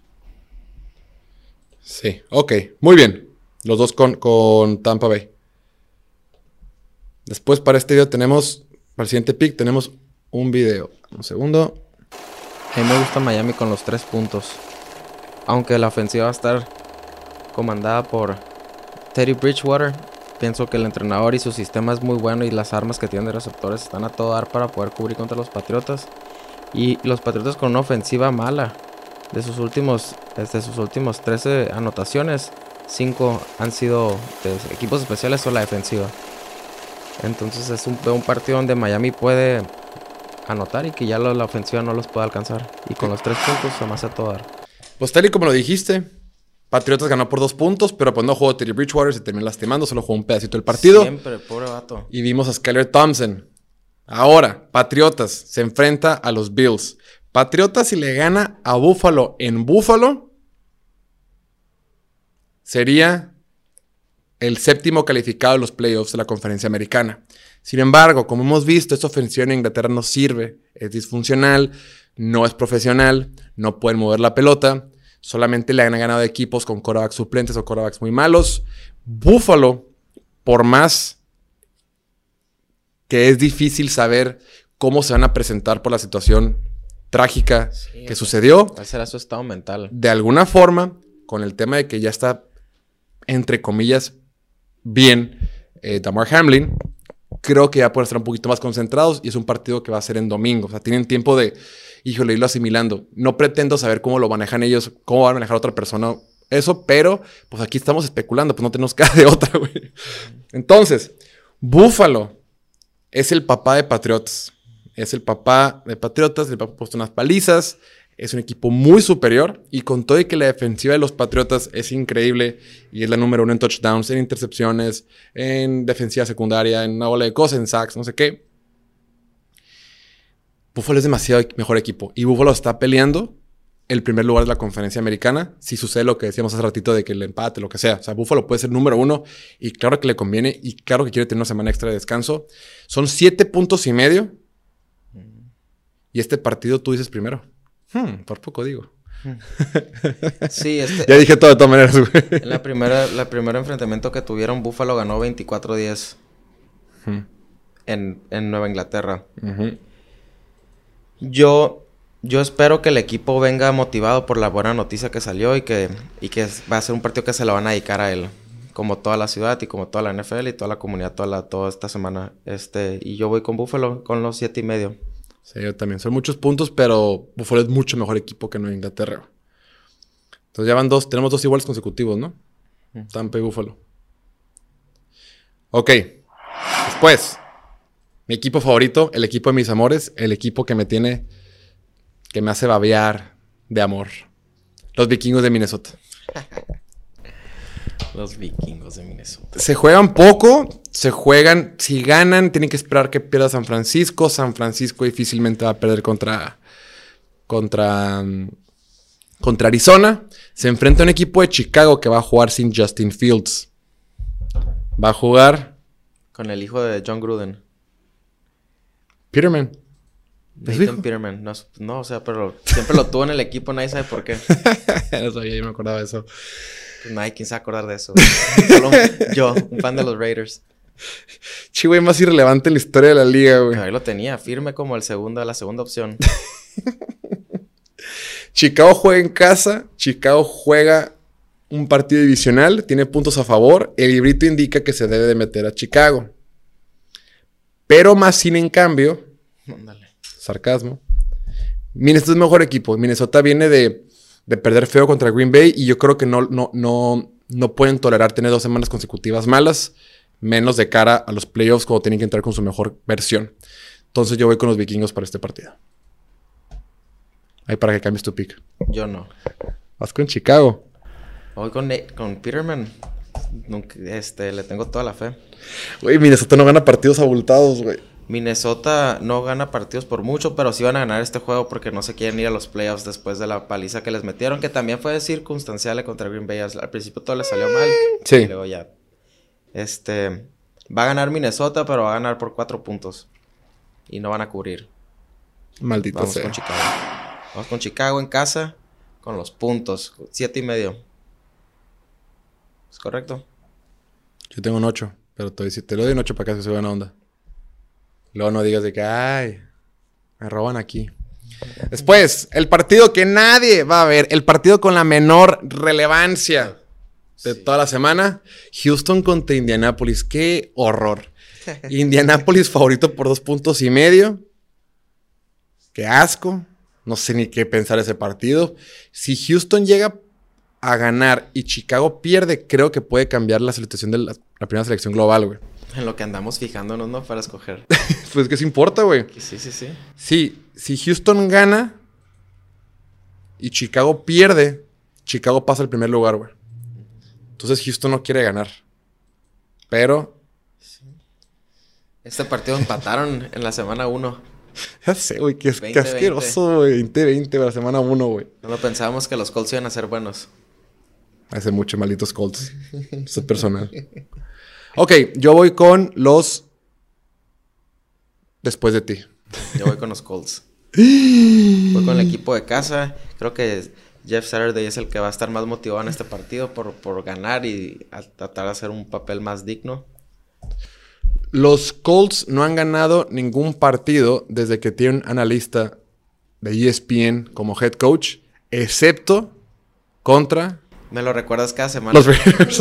Sí, ok. Muy bien. Los dos con Tampa Bay. Después para este video para el siguiente pick, tenemos un video. Un segundo. A mí me gusta Miami con los 3 puntos. Aunque la ofensiva va a estar comandada por Teddy Bridgewater, pienso que el entrenador y su sistema es muy bueno y las armas que tienen de receptores están a todo dar para poder cubrir contra los Patriotas. Y los Patriotas con una ofensiva mala. De sus últimos 13 anotaciones, 5 han sido de equipos especiales o la defensiva. Entonces es un partido donde Miami puede anotar y que ya la ofensiva no los puede alcanzar. Y con los 3 puntos jamás a todo dar. Pues tal y como lo dijiste, Patriotas ganó por 2 puntos, pero pues no jugó Teddy Bridgewater, se terminó lastimando, solo jugó un pedacito del partido. Siempre, pobre vato. Y vimos a Skylar Thompson. Ahora, Patriotas se enfrenta a los Bills. Patriotas, si le gana a Buffalo en Buffalo, sería el 7º calificado de los playoffs de la conferencia americana. Sin embargo, como hemos visto, esta ofensiva en Inglaterra no sirve, es disfuncional, no es profesional, no pueden mover la pelota, solamente le han ganado equipos con quarterbacks suplentes o quarterbacks muy malos. Buffalo, por más que es difícil saber cómo se van a presentar por la situación trágica que sucedió, ¿Cuál será su estado mental? de alguna forma, con el tema de que ya está, entre comillas, bien Damar Hamlin, creo que ya pueden estar un poquito más concentrados y es un partido que va a ser en domingo. O sea, tienen tiempo de, irlo asimilando. No pretendo saber cómo lo manejan ellos, cómo van a manejar otra persona eso, pero pues aquí estamos especulando, pues no tenemos cara de otra, güey. Entonces, Buffalo es el papá de Patriotas. El papá ha puesto unas palizas. Es un equipo muy superior. Y con todo y que la defensiva de los Patriotas es increíble. Y es la número 1 en touchdowns, en intercepciones, en defensiva secundaria, en una bola de cosas, en sacks, no sé qué. Buffalo es demasiado mejor equipo. Y Buffalo está peleando el primer lugar de la conferencia americana. Si sucede lo que decíamos hace ratito de que el empate, lo que sea. O sea, Buffalo puede ser número 1 y claro que le conviene y claro que quiere tener una semana extra de descanso. Son 7 puntos y medio. Y este partido tú dices primero. Por poco digo. Sí, ya dije todo de todas maneras, güey. En la primera enfrentamiento que tuvieron, Buffalo ganó 24-10 en Nueva Inglaterra. Yo espero que el equipo venga motivado por la buena noticia que salió y que va a ser un partido que se lo van a dedicar a él. Como toda la ciudad y como toda la NFL y toda la comunidad toda esta semana. Y yo voy con Buffalo con los 7.5. Sí, yo también. Son muchos puntos, pero Buffalo es mucho mejor equipo que Nueva Inglaterra. Entonces ya van tenemos 2 iguales consecutivos, ¿no? Tampa y Buffalo. Ok. Después, mi equipo favorito, el equipo de mis amores, el equipo que me hace babear de amor. Los Vikingos de Minnesota. Los Vikingos de Minnesota. Se juegan poco, si ganan, tienen que esperar que pierda San Francisco. San Francisco difícilmente va a perder contra Arizona. Se enfrenta a un equipo de Chicago que va a jugar sin Justin Fields. Va a jugar con el hijo de John Gruden. Peterman. Nathan Peterman. No, o sea, pero siempre lo tuvo en el equipo, nadie sabe por qué. No sabía, yo me acordaba de eso. Pues nadie, ¿quién se va a acordar de eso? Solo yo, un fan de los Raiders. Güey, más irrelevante en la historia de la liga, güey. Ahí lo tenía, firme como la segunda opción. Chicago juega en casa. Chicago juega un partido divisional. Tiene puntos a favor. El librito indica que se debe de meter a Chicago. Pero más sin en cambio... Mándale. Sarcasmo. Minnesota es mejor equipo. Minnesota viene de perder feo contra Green Bay. Y yo creo que no pueden tolerar tener 2 semanas consecutivas malas. Menos de cara a los playoffs cuando tienen que entrar con su mejor versión. Entonces yo voy con los Vikingos para este partido. Ahí para que cambies tu pick. Yo no. Vas con Chicago. Voy con Peterman. Le tengo toda la fe. Güey, Minnesota no gana partidos abultados, güey. Minnesota no gana partidos por mucho, pero sí van a ganar este juego porque no se quieren ir a los playoffs después de la paliza que les metieron, que también fue circunstancial contra Green Bay. Al principio todo les salió mal. Sí. Y luego ya. Va a ganar Minnesota, pero va a ganar por 4 puntos. Y no van a cubrir. Maldito Vamos sea. con Chicago. Vamos con Chicago en casa, con los puntos. 7.5. ¿Es correcto? Yo tengo un 8, pero te lo doy un 8 para que se buena onda. Luego no digas de que, ay, me roban aquí. Después, el partido que nadie va a ver, el partido con la menor relevancia de toda la semana, Houston contra Indianapolis. ¡Qué horror! Indianapolis favorito por 2.5 puntos. ¡Qué asco! No sé ni qué pensar ese partido. Si Houston llega a ganar y Chicago pierde, creo que puede cambiar la situación de la primera selección global, güey. En lo que andamos fijándonos, ¿no? Para escoger. Pues que se importa, güey. Sí. Si Houston gana y Chicago pierde, Chicago pasa al primer lugar, güey. Entonces Houston no quiere ganar. Pero... Sí. Este partido empataron en la semana 1. Ya sé, güey. Qué asqueroso, güey. 20-20 la semana 1, güey. No lo pensábamos que los Colts iban a ser buenos. Hace mucho malditos Colts. Eso es personal. Ok, yo voy con los... Después de ti. Yo voy con los Colts. Voy con el equipo de casa. Creo que Jeff Saturday es el que va a estar más motivado en este partido por ganar y a tratar de hacer un papel más digno. Los Colts no han ganado ningún partido desde que tienen un analista de ESPN como head coach, excepto contra... Me lo recuerdas cada semana. Los Raiders.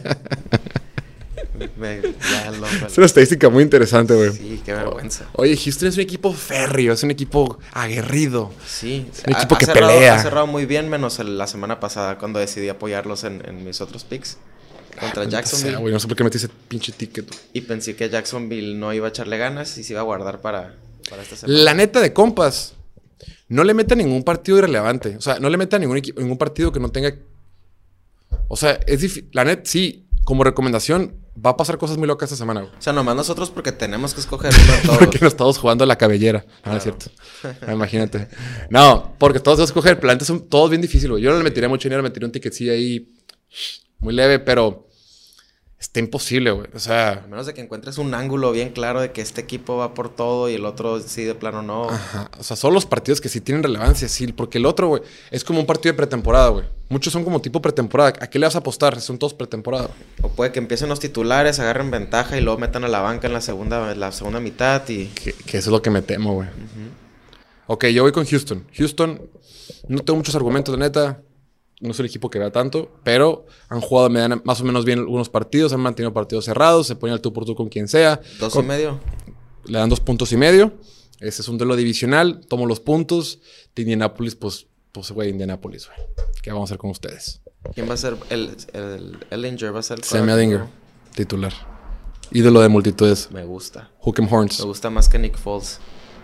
Es una estadística muy interesante, güey. Sí, qué vergüenza. Oye, Houston es un equipo férreo, es un equipo aguerrido. Sí. Es un equipo que pelea. Ha cerrado muy bien, menos la semana pasada cuando decidí apoyarlos en mis otros picks. Contra Jacksonville. Güey, no sé por qué metí ese pinche ticket. Y pensé que Jacksonville no iba a echarle ganas y se iba a guardar para esta semana. La neta de compas, no le meta ningún partido irrelevante. O sea, no le meta ningún partido que no tenga... O sea, es difícil. La neta, sí, como recomendación, Va a pasar cosas muy locas esta semana, güey. O sea, nomás nosotros porque tenemos que escoger uno de todos. Porque nos estamos jugando la cabellera. No, es cierto. Imagínate. No, porque todos vamos a escoger. Pero antes son todos bien difíciles, güey. Yo no le metería mucho dinero, le metería un ticketcillo ahí muy leve, pero está imposible, güey. O sea... A menos de que encuentres un ángulo bien claro de que este equipo va por todo y el otro sí de plano no. Ajá. O sea, son los partidos que sí tienen relevancia, sí. Porque el otro, güey, es como un partido de pretemporada, güey. Muchos son como tipo pretemporada. ¿A qué le vas a apostar? Son todos pretemporada. O puede que empiecen los titulares, agarren ventaja y luego metan a la banca en la segunda mitad y... Que eso es lo que me temo, güey. Ok, yo voy con Houston. Houston, no tengo muchos argumentos, de neta. No es el equipo que vea tanto, pero han jugado más o menos bien algunos partidos, han mantenido partidos cerrados, se ponen al tú por tú con quien sea. 2.5. Le dan 2.5 puntos. Ese es un duelo divisional, tomo los puntos. De Indianapolis, pues güey, Indianapolis, güey. ¿Qué vamos a hacer con ustedes? ¿Quién va a ser el Ehlinger? ¿Va a ser el Sam Ehlinger, titular. Ídolo de multitudes. Me gusta. Hook 'em Horns. Me gusta más que Nick Foles.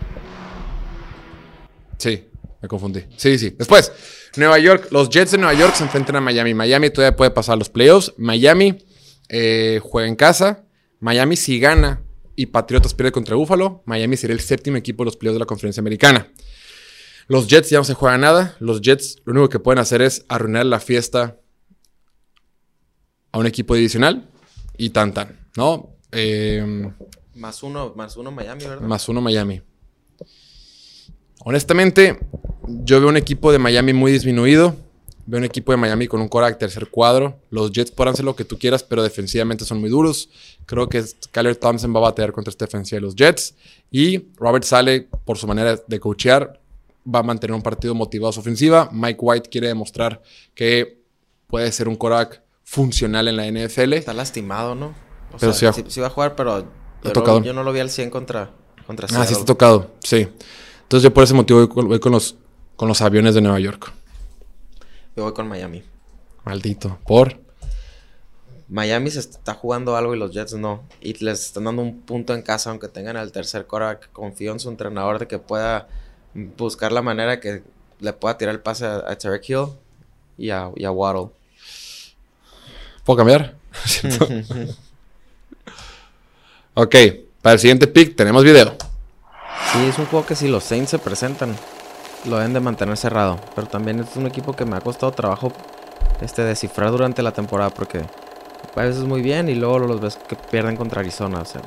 Sí, me confundí. Sí. Después, Nueva York. Los Jets de Nueva York se enfrentan a Miami. Miami todavía puede pasar a los playoffs. Miami juega en casa. Miami si gana y Patriotas pierde contra Buffalo, Miami sería el séptimo equipo de los playoffs de la Conferencia Americana. Los Jets ya no se juega nada. Los Jets lo único que pueden hacer es arruinar la fiesta a un equipo divisional y tan, ¿no? Más uno Miami, ¿verdad? Más uno Miami. Honestamente, yo veo un equipo de Miami muy disminuido. Veo un equipo de Miami con un quarterback tercer cuadro. Los Jets podrán hacer lo que tú quieras, pero defensivamente son muy duros. Creo que Skylar Thompson va a batear contra esta defensiva de los Jets. Y Robert Saleh, por su manera de coachear, va a mantener un partido motivado a su ofensiva. Mike White quiere demostrar que puede ser un quarterback funcional en la NFL. Está lastimado, ¿no? O pero sea, sí va a jugar, pero yo no lo vi al 100 contra Seattle. Sí está tocado, sí. Entonces yo por ese motivo voy con los aviones de Nueva York. Yo voy con Miami. Maldito. ¿Por? Miami se está jugando algo y los Jets no. Y les están dando un punto en casa, aunque tengan al tercer quarterback. Confío en su entrenador de que pueda buscar la manera que le pueda tirar el pase a Tyreek Hill y a Waddle. ¿Puedo cambiar? Ok. Para el siguiente pick tenemos video. Sí, es un juego que si los Saints se presentan, lo deben de mantener cerrado. Pero también es un equipo que me ha costado trabajo descifrar durante la temporada, porque a veces muy bien y luego los ves que pierden contra Arizona. O sea,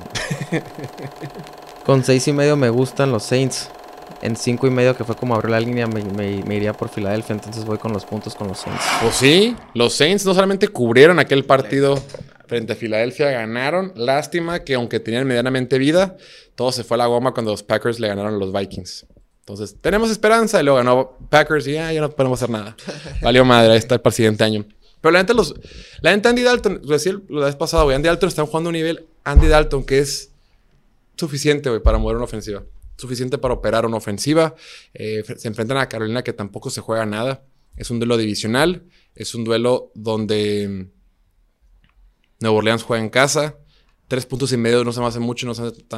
con 6.5 me gustan los Saints. En 5.5, que fue como abrió la línea, me iría por Filadelfia. Entonces voy con los puntos con los Saints. Pues sí, los Saints no solamente cubrieron aquel partido frente a Filadelfia, ganaron. Lástima que aunque tenían medianamente vida, todo se fue a la goma cuando los Packers le ganaron a los Vikings. Entonces, tenemos esperanza. Y luego ganó Packers y ya no podemos hacer nada. Valió madre, ahí está para el siguiente año. Pero la neta Andy Dalton, recién la vez pasada, güey, Andy Dalton está jugando a un nivel Andy Dalton que es suficiente, güey, para mover una ofensiva. Suficiente para operar una ofensiva. Se enfrentan a Carolina, que tampoco se juega nada. Es un duelo divisional. Es un duelo donde Nueva Orleans juega en casa. 3.5 puntos no se me hace mucho, no se me hace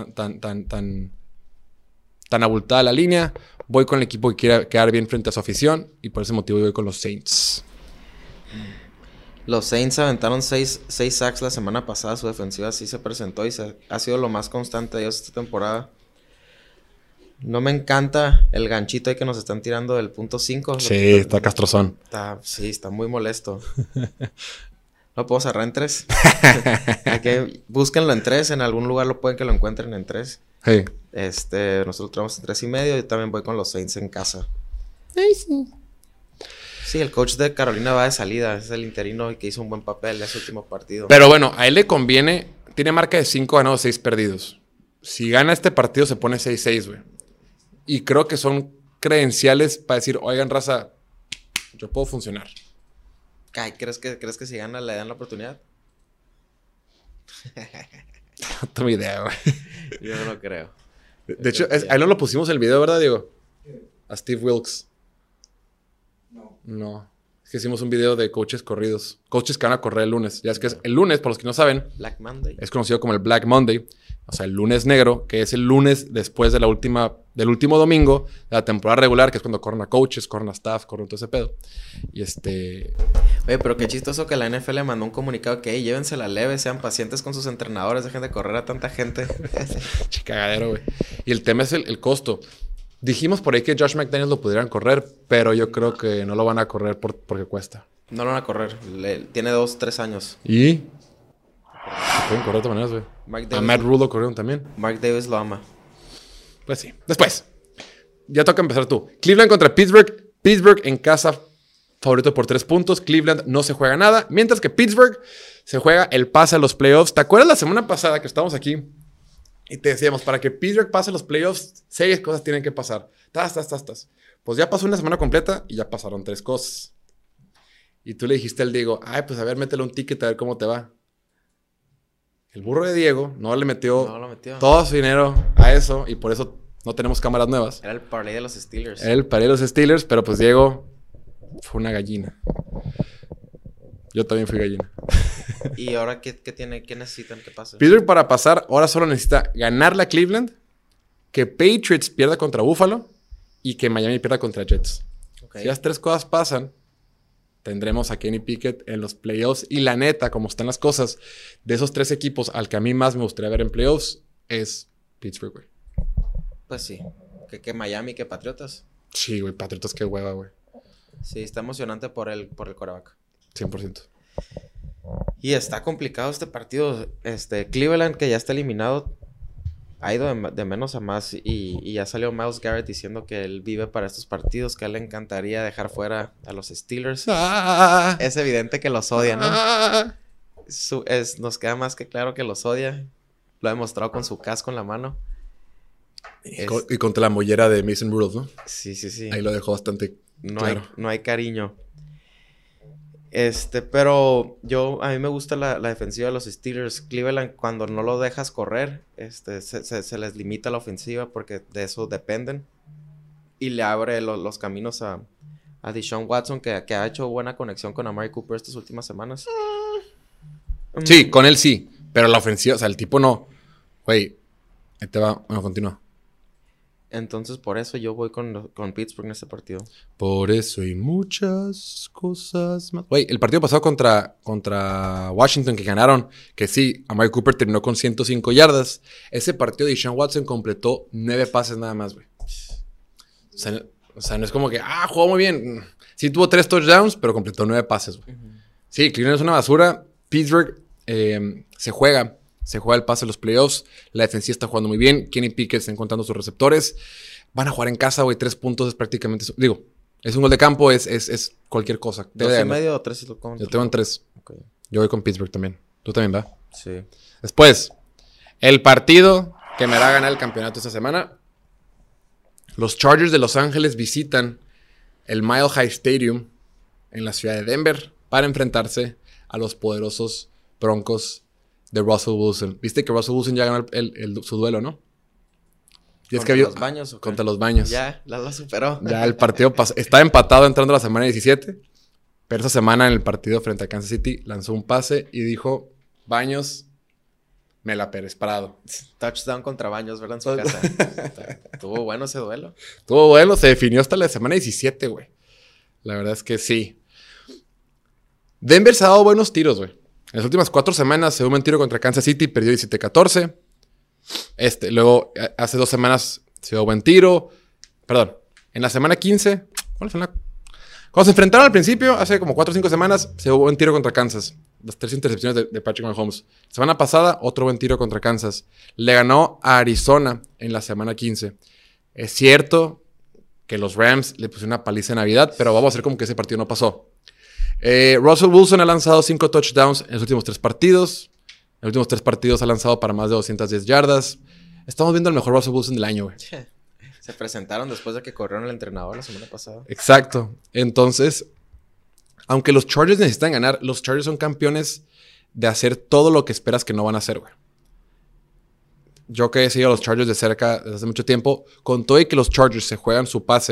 tan abultada la línea. Voy con el equipo que quiere quedar bien frente a su afición. Y por ese motivo voy con los Saints. Los Saints aventaron 6 sacks la semana pasada. Su defensiva sí se presentó y ha sido lo más constante de ellos esta temporada. No me encanta el ganchito ahí que nos están tirando del punto 5. Sí, está castrozón. Está muy molesto. ¿Lo puedo cerrar en 3? Búsquenlo en 3. En algún lugar pueden que lo encuentren en 3. Sí. Nosotros tenemos en 3.5. Yo también voy con los Saints en casa. Sí. Sí, el coach de Carolina va de salida. Es el interino que hizo un buen papel en ese último partido. Pero bueno, a él le conviene. Tiene marca de 5 ganados, 6 perdidos. Si gana este partido, se pone 6-6, güey. Y creo que son credenciales para decir, oigan, raza, yo puedo funcionar. Ay, ¿crees que si gana le dan la oportunidad? No tengo idea, güey. Yo no lo creo. De hecho, ahí no lo pusimos en el video, ¿verdad, Diego? A Steve Wilkes. No. Es que hicimos un video de coaches corridos. Coaches que van a correr el lunes. Ya es que es el lunes, por los que no saben. Black Monday. Es conocido como el Black Monday. O sea, el lunes negro, que es el lunes después de la última del último domingo de la temporada regular, que es cuando corren a coaches, corren a staff, corren todo ese pedo. Y Oye, pero qué chistoso que la NFL mandó un comunicado que, hey, llévensela leve, sean pacientes con sus entrenadores, dejen de correr a tanta gente. Chicagadero, güey. Y el tema es el costo. Dijimos por ahí que Josh McDaniels lo pudieran correr, pero yo creo que no lo van a correr porque cuesta. No lo van a correr. Tiene 2-3 años. ¿Y? Se pueden correr de todas maneras, güey. A Matt Rule lo corrieron también. Mark Davis lo ama. Pues sí. Después. Ya toca empezar tú. Cleveland contra Pittsburgh. Pittsburgh en casa, favorito por 3 puntos. Cleveland no se juega nada. Mientras que Pittsburgh se juega el pase a los playoffs. ¿Te acuerdas la semana pasada que estábamos aquí? Y te decíamos, para que Pittsburgh pase los playoffs, 6 cosas tienen que pasar. Pues ya pasó una semana completa y ya pasaron 3 cosas. Y tú le dijiste al Diego, ay, pues a ver, métele un ticket a ver cómo te va. El burro de Diego no lo metió todo su dinero a eso y por eso no tenemos cámaras nuevas. Era el parlay de los Steelers. Era el parlay de los Steelers, pero pues Diego fue una gallina. Yo también fui gallina. ¿Y ahora qué necesitan que pase? Pittsburgh para pasar ahora solo necesita ganarle a Cleveland, que Patriots pierda contra Buffalo y que Miami pierda contra Jets. Okay. Si las 3 cosas pasan, tendremos a Kenny Pickett en los playoffs. Y la neta, como están las cosas, de esos 3 equipos, al que a mí más me gustaría ver en playoffs es Pittsburgh, güey. Pues sí. ¿Que Miami, que Patriotas? Sí, güey. Patriotas, qué hueva, güey. Sí, está emocionante por el quarterback. 100%. Y está complicado este partido. Cleveland, que ya está eliminado, ha ido de menos a más. Y ya salió Myles Garrett diciendo que él vive para estos partidos, que a él le encantaría dejar fuera a los Steelers. Es evidente que los odia, ¿no? Nos queda más que claro que los odia. Lo ha demostrado con su casco en la mano. Y contra la mollera de Mason Rudolph, ¿no? Sí. Ahí lo dejó bastante claro. No hay cariño. Pero a mí me gusta la defensiva de los Steelers. Cleveland, cuando no lo dejas correr, se les limita la ofensiva porque de eso dependen. Y le abre los caminos a Deshaun Watson, que ha hecho buena conexión con Amari Cooper estas últimas semanas. Sí, con él sí. Pero la ofensiva, o sea, el tipo no. Güey, ahí te va. Bueno, continúa. Entonces, por eso yo voy con Pittsburgh en este partido. Por eso y muchas cosas más. Güey, el partido pasado contra Washington que ganaron, que sí, Amari Cooper terminó con 105 yardas. Ese partido de Deshaun Watson completó 9 pases nada más, güey. O sea, no es como que, jugó muy bien. Sí tuvo 3 touchdowns, pero completó 9 pases, güey. Uh-huh. Sí, Cleveland es una basura. Pittsburgh se juega el pase de los playoffs. La defensiva está jugando muy bien. Kenny Pickett está encontrando sus receptores. Van a jugar en casa, güey. 3 puntos es prácticamente... Digo, es un gol de campo, es cualquier cosa. ¿2.5 o 3? Yo tengo en 3. Okay. Yo voy con Pittsburgh también. ¿Tú también, va? Sí. Después, el partido que me va a ganar el campeonato esta semana. Los Chargers de Los Ángeles visitan el Mile High Stadium en la ciudad de Denver para enfrentarse a los poderosos Broncos de Russell Wilson. ¿Viste que Russell Wilson ya ganó su duelo, no? Y es que los Baños. Contra los Baños. Ya, lo superó. Ya el partido está empatado entrando a la semana 17. Pero esa semana en el partido frente a Kansas City lanzó un pase y dijo, Baños, me la Pérez Prado. Touchdown contra Baños, ¿verdad? En su casa. Estuvo bueno ese duelo. Estuvo bueno, se definió hasta la semana 17, güey. La verdad es que sí. Denver se ha dado buenos tiros, güey. En las últimas 4 semanas se dio un buen tiro contra Kansas City, perdió 17-14. Luego, hace 2 semanas se dio buen tiro. Perdón, en la semana 15, cuando se enfrentaron al principio, hace como 4 o 5 semanas, se dio buen tiro contra Kansas. Las 3 intercepciones de Patrick Mahomes. La semana pasada, otro buen tiro contra Kansas. Le ganó a Arizona en la semana 15. Es cierto que los Rams le pusieron una paliza en Navidad, pero vamos a hacer como que ese partido no pasó. Russell Wilson ha lanzado 5 touchdowns en los últimos 3 partidos. En los últimos 3 partidos ha lanzado para más de 210 yardas. Estamos viendo el mejor Russell Wilson del año, güey. Se presentaron después de que corrieron el entrenador la semana pasada. Exacto. Entonces, aunque los Chargers necesitan ganar, los Chargers son campeones de hacer todo lo que esperas que no van a hacer, güey. Yo que he seguido a los Chargers de cerca desde hace mucho tiempo, con todo y que los Chargers se juegan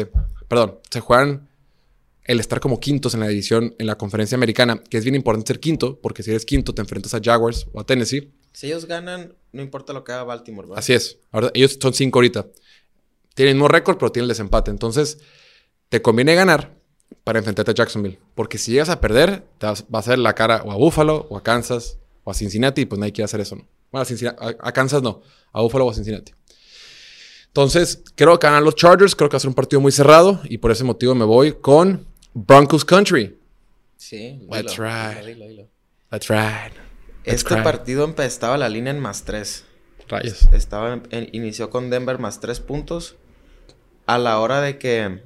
se juegan el estar como quintos en la división, en la conferencia americana, que es bien importante ser quinto, porque si eres quinto te enfrentas a Jaguars o a Tennessee. Si ellos ganan, no importa lo que haga Baltimore, ¿verdad? Así es. Ahora, ellos son 5 ahorita. Tiene el mismo récord, pero tiene el desempate. Entonces, te conviene ganar para enfrentarte a Jacksonville. Porque si llegas a perder, va a hacer la cara o a Buffalo, o a Kansas, o a Cincinnati. Y pues nadie quiere hacer eso, ¿no? Bueno, a Kansas no. A Buffalo o a Cincinnati. Entonces, creo que ganan los Chargers. Creo que va a ser un partido muy cerrado. Y por ese motivo me voy con Broncos Country. Sí. Let's ride. Dilo. Let's ride. Este partido estaba la línea en +3. Rayos. Inició con Denver +3 puntos. A la hora de que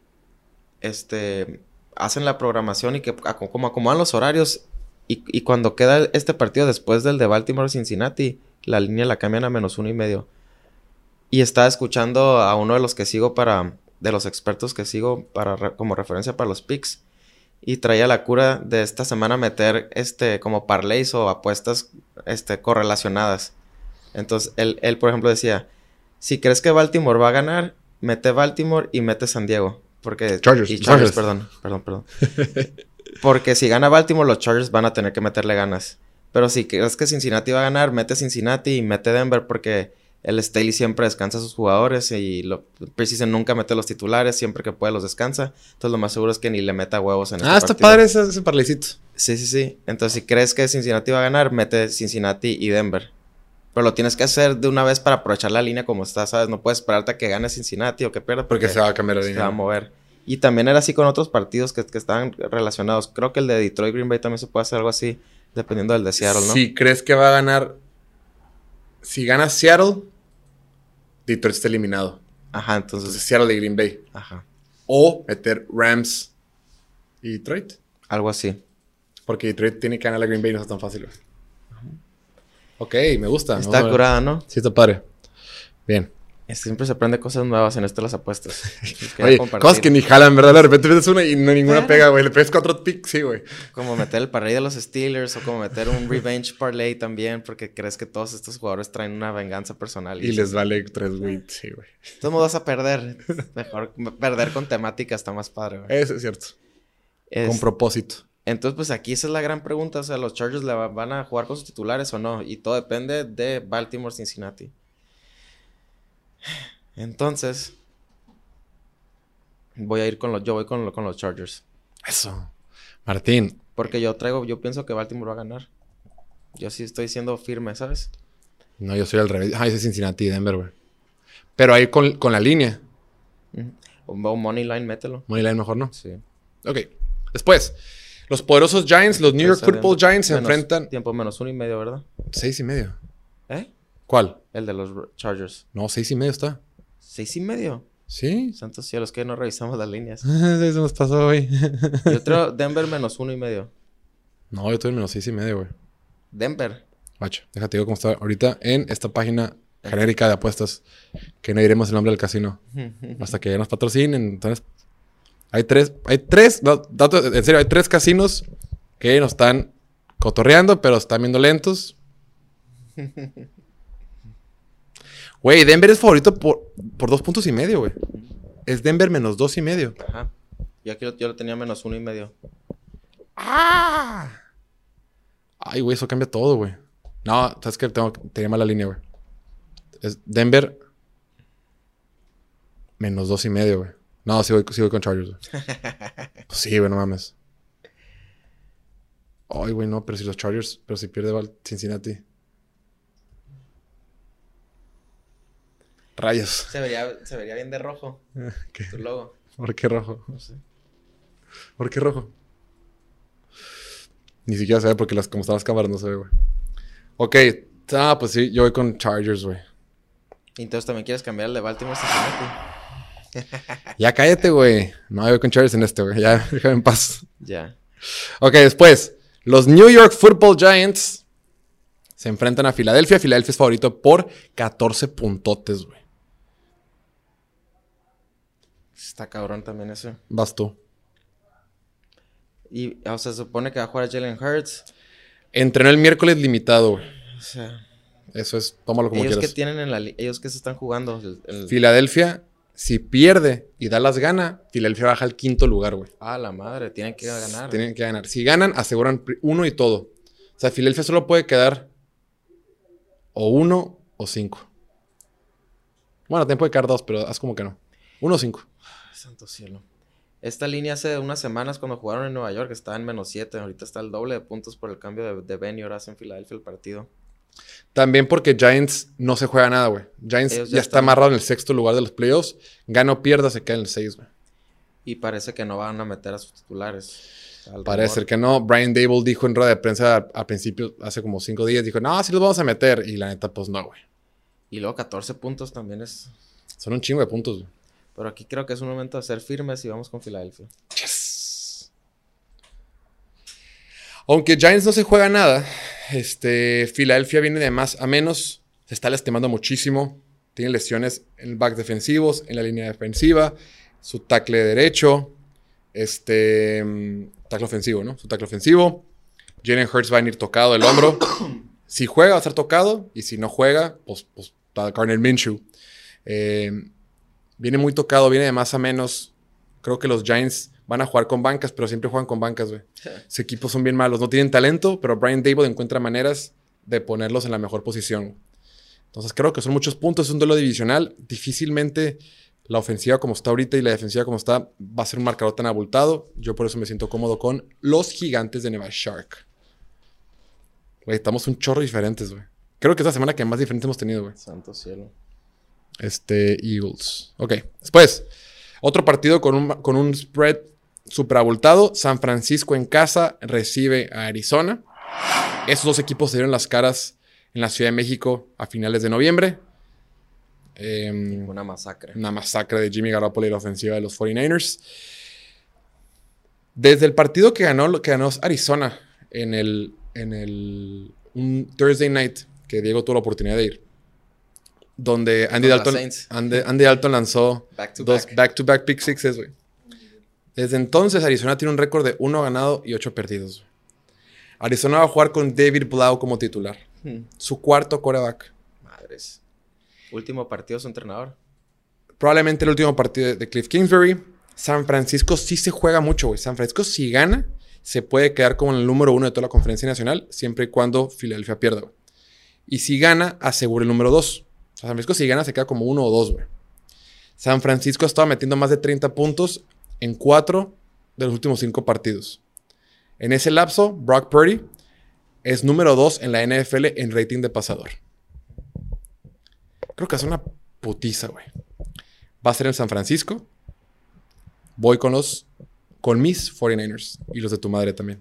hacen la programación y que como acomodan los horarios y cuando queda este partido después del de Baltimore-Cincinnati, la línea la cambian a -1.5. Y estaba escuchando a uno de los que sigo de los expertos que sigo como referencia para los picks. Y traía la cura de esta semana meter como parlays o apuestas correlacionadas. Entonces, él, por ejemplo, decía, si crees que Baltimore va a ganar, mete Baltimore y mete San Diego. Porque... Chargers, perdón. Porque si gana Baltimore, los Chargers van a tener que meterle ganas. Pero si crees que Cincinnati va a ganar, mete Cincinnati y mete Denver porque el Staley siempre descansa a sus jugadores y Preseason nunca mete los titulares, siempre que puede los descansa. Entonces lo más seguro es que ni le meta huevos en este partido. Está padre ese parlaycito. Sí. Entonces si crees que Cincinnati va a ganar, mete Cincinnati y Denver. Pero lo tienes que hacer de una vez para aprovechar la línea como está, ¿sabes? No puedes esperarte a que gane Cincinnati o que pierda. Porque se va a cambiar la línea. Se va a mover. Y también era así con otros partidos que estaban relacionados. Creo que el de Detroit Green Bay también se puede hacer algo así, dependiendo del de Seattle, ¿no? Si crees que va a ganar... Si gana Seattle, Detroit está eliminado. Ajá, entonces Seattle y Green Bay. Ajá. O meter Rams y Detroit. Algo así. Porque Detroit tiene que ganar a Green Bay y no está tan fácil. Ok, me gusta. Está curada, ¿no? Sí, está padre. Bien. Siempre se aprende cosas nuevas en esto de las apuestas. Oye, cosas que ni jalan, ¿verdad? De repente ves una y no ninguna pega, güey. Le pegas 4 picks, sí, güey. Como meter el parlay de los Steelers o como meter un revenge parlay también porque crees que todos estos jugadores traen una venganza personal. Y les vale 3 wins, sí, güey. De todos modos vas a perder. Mejor perder con temática está más padre, güey. Eso es cierto. Con propósito. Entonces, pues aquí esa es la gran pregunta. O sea, ¿los Chargers van a jugar con sus titulares o no? Y todo depende de Baltimore-Cincinnati. Entonces, yo voy con los Chargers. Eso. Martín. Porque yo pienso que Baltimore va a ganar. Yo sí estoy siendo firme, ¿sabes? No, yo soy al revés. Yo soy Cincinnati y Denver, güey. Pero ahí con la línea. O Money Line, mételo. Money line mejor, ¿no? Sí. Ok. Después, los poderosos Giants, los New York Football Giants se enfrentan... Tiempo -1.5, ¿verdad? 6.5. ¿Eh? ¿Cuál? El de los Chargers. No, 6.5 está. 6.5. Sí. Santos cielos, que no revisamos las líneas. Eso nos pasó, güey. Yo creo Denver -1.5. No, yo estoy en -6.5, güey. Denver. Macho, déjate digo cómo está ahorita en esta página genérica de apuestas. Que no diremos el nombre del casino. Hasta que nos patrocinen. Entonces, hay tres, en serio, hay 3 casinos que nos están cotorreando, pero están viendo lentos. Güey, Denver es favorito por 2.5 puntos, güey. Es Denver -2.5. Ajá. Y aquí yo lo tenía -1.5. ¡Ah! Ay, güey, eso cambia todo, güey. No, sabes que tenía mala línea, güey. Es Denver -2.5, güey. No, sí voy con Chargers, güey. Pues sí, güey, no mames. Ay, güey, no, pero si los Chargers, pero si pierde Cincinnati. Rayos. Se vería bien de rojo. ¿Qué? Tu logo. ¿Por qué rojo? No sé. ¿Por qué rojo? Ni siquiera se ve porque como están las cámaras no se ve, güey. Ok. Pues sí, yo voy con Chargers, güey. Entonces también quieres cambiar el de Baltimore Cincinnati. Ya cállate, güey. No, yo voy con Chargers en güey. Ya, déjame en paz. Ya. Ok, después. Los New York Football Giants se enfrentan a Filadelfia. Filadelfia es favorito por 14 puntotes, güey. Está cabrón también eso. Vas tú. Y, o sea, se supone que va a jugar a Jalen Hurts. Entrenó el miércoles limitado, güey. O sea... Eso es, tómalo como ellos quieras. Que tienen ellos que se están jugando. Filadelfia, si pierde y Dallas gana, Filadelfia baja al 5º lugar, güey. Ah, la madre, tienen que ganar. Tienen que ganar. Si ganan, aseguran 1 y todo. O sea, Filadelfia solo puede quedar o 1 o 5. Bueno, te puede caer 2, pero haz como que no. 1-5. Santo cielo. Esta línea hace unas semanas cuando jugaron en Nueva York estaba en -7. Ahorita está el doble de puntos por el cambio de venue. Ahora hace en Filadelfia el partido. También porque Giants no se juega nada, güey. Giants ya está amarrado en el 6º lugar de los playoffs. Gana o pierda, se queda en el 6, güey. Y parece que no van a meter a sus titulares. Parece que no. Brian Daboll dijo en rueda de prensa al principio, hace como 5 días, dijo, no, sí los vamos a meter. Y la neta, pues no, güey. Y luego 14 puntos también es... Son un chingo de puntos, güey. Pero aquí creo que es un momento de ser firmes y vamos con Filadelfia. Yes. Aunque Giants no se juega nada, Filadelfia viene de más a menos. Se está lastimando muchísimo. Tiene lesiones en backs defensivos, en la línea defensiva, su tackle derecho, tackle ofensivo, ¿no? Su tackle ofensivo. Jalen Hurts va a venir tocado del hombro. Si juega, va a estar tocado. Y si no juega, pues está Gardner Minshew. Viene muy tocado, viene de más a menos. Creo que los Giants van a jugar con bancas, pero siempre juegan con bancas, güey. Sus equipos son bien malos. No tienen talento, pero Brian Daboll encuentra maneras de ponerlos en la mejor posición. Entonces creo que son muchos puntos. Es un duelo divisional. Difícilmente la ofensiva como está ahorita y la defensiva como está va a ser un marcador tan abultado. Yo por eso me siento cómodo con los Gigantes de Nueva York. Güey, estamos un chorro diferentes, güey. Creo que es la semana que más diferentes hemos tenido, güey. Santo cielo. Eagles. Ok. Después, otro partido con un spread super abultado. San Francisco en casa recibe a Arizona. Esos dos equipos se dieron las caras en la Ciudad de México a finales de noviembre. Una masacre. Una masacre de Jimmy Garoppolo y la ofensiva de los 49ers. Desde el partido que ganó Arizona en un Thursday night, que Diego tuvo la oportunidad de ir, donde Andy Dalton lanzó dos back-to-back pick sixes, güey. Desde entonces, Arizona tiene un récord de 1 ganado y 8 perdidos. Arizona va a jugar con David Blau como titular. Su cuarto quarterback. Madres. Último partido de su entrenador. Probablemente el último partido de Cliff Kingsbury. San Francisco sí se juega mucho, güey. San Francisco si gana, se puede quedar como en el número 1 de toda la conferencia nacional, siempre y cuando Filadelfia pierda, güey. Y si gana, asegura el número 2. San Francisco si gana, se queda como 1 o 2, güey. San Francisco ha estado metiendo más de 30 puntos en 4 de los últimos 5 partidos. En ese lapso, Brock Purdy es número 2 en la NFL en rating de pasador. Creo que es una putiza, güey. Va a ser en San Francisco. Voy con mis 49ers. Y los de tu madre también.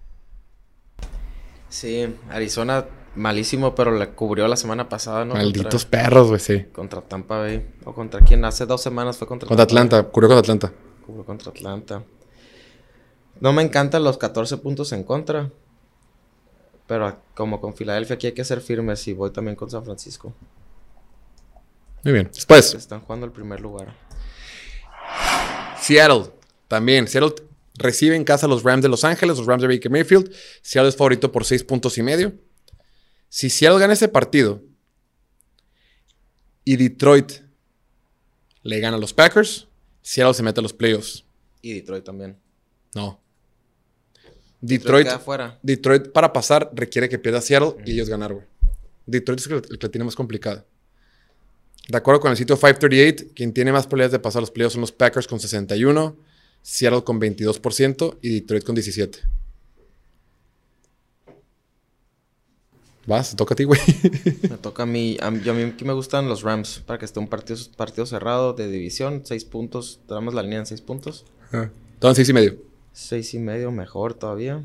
Sí, Arizona malísimo, pero le cubrió la semana pasada, ¿no? Malditos perros, güey, sí. Contra Tampa Bay. ¿O contra quién? Hace 2 semanas fue contra Atlanta. Cubrió contra Atlanta. Cubrió contra Atlanta. No me encantan los 14 puntos en contra. Pero como con Filadelfia aquí hay que ser firmes y voy también con San Francisco. Muy bien. Después. Están jugando el primer lugar. Seattle. También. Seattle recibe en casa a los Rams de Los Ángeles, los Rams de Baker Mayfield. Seattle es favorito por 6.5 puntos. Si Seattle gana ese partido y Detroit le gana a los Packers, Seattle se mete a los playoffs. Y Detroit también. No. Detroit queda fuera. Detroit para pasar requiere que pierda Seattle y ellos ganar, güey. Detroit es el que la tiene más complicada. De acuerdo con el sitio 538, quien tiene más probabilidades de pasar a los playoffs son los Packers con 61%, Seattle con 22% y Detroit con 17%. Vas, te toca a ti, güey. Me toca a mí. A mí aquí me gustan los Rams para que esté un partido cerrado de división. 6 puntos. Damos la línea en 6 puntos. Entonces 6.5. 6.5, mejor todavía.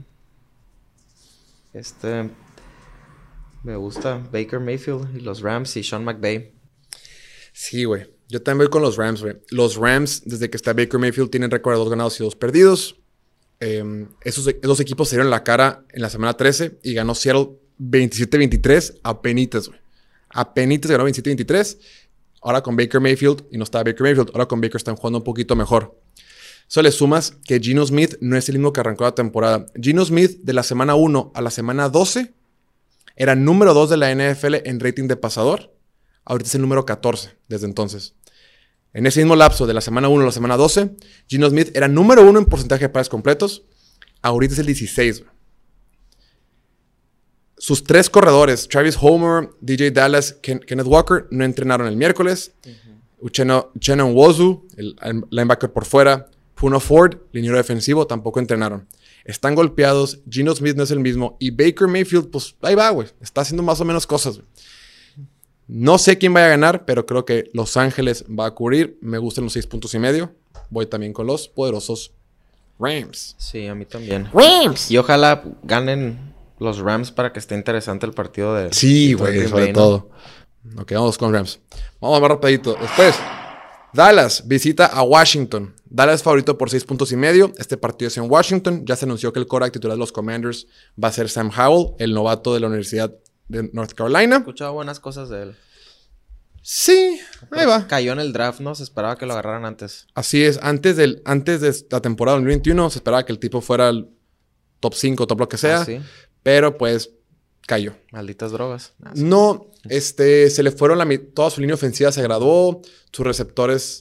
Me gusta Baker Mayfield y los Rams y Sean McVay. Sí, güey. Yo también voy con los Rams, güey. Los Rams, desde que está Baker Mayfield, tienen récord de 2 ganados y 2 perdidos. Esos dos equipos se dieron la cara en la semana 13 y ganó Seattle 27-23 apenitas, güey. Apenitas ganó 27-23. Ahora con Baker Mayfield, y no estaba Baker Mayfield, ahora con Baker están jugando un poquito mejor. Eso le sumas que Geno Smith no es el mismo que arrancó la temporada. Geno Smith de la semana 1 a la semana 12 era número 2 de la NFL en rating de pasador. Ahorita es el número 14 desde entonces. En ese mismo lapso de la semana 1 a la semana 12, Geno Smith era número 1 en porcentaje de pases completos. Ahorita es el 16, güey. Sus 3 corredores, Travis Homer, DJ Dallas, Kenneth Walker, no entrenaron el miércoles. Uchenna Nwosu, el linebacker por fuera. Puno Ford, liniero defensivo, tampoco entrenaron. Están golpeados. Geno Smith no es el mismo. Y Baker Mayfield, pues ahí va, güey. Está haciendo más o menos cosas, güey. No sé quién vaya a ganar, pero creo que Los Ángeles va a cubrir. Me gustan los 6.5 puntos. Voy también con los poderosos Rams. Sí, a mí también. ¡Rams! Y ojalá ganen los Rams para que esté interesante el partido de... Sí, güey, sobre todo. Ok, vamos con Rams. Vamos más rapidito. Después, Dallas visita a Washington. Dallas favorito por 6.5 puntos. Este partido es en Washington. Ya se anunció que el quarterback titular de los Commanders va a ser Sam Howell, el novato de la Universidad de North Carolina. He escuchado buenas cosas de él. Sí, ahí va. Cayó en el draft, ¿no? Se esperaba que lo agarraran antes. Así es. Antes de la temporada 2021 se esperaba que el tipo fuera el top 5, top lo que sea. ¿Sí? Pero pues cayó. Malditas drogas. No, se le fueron toda su línea ofensiva se graduó. Sus receptores,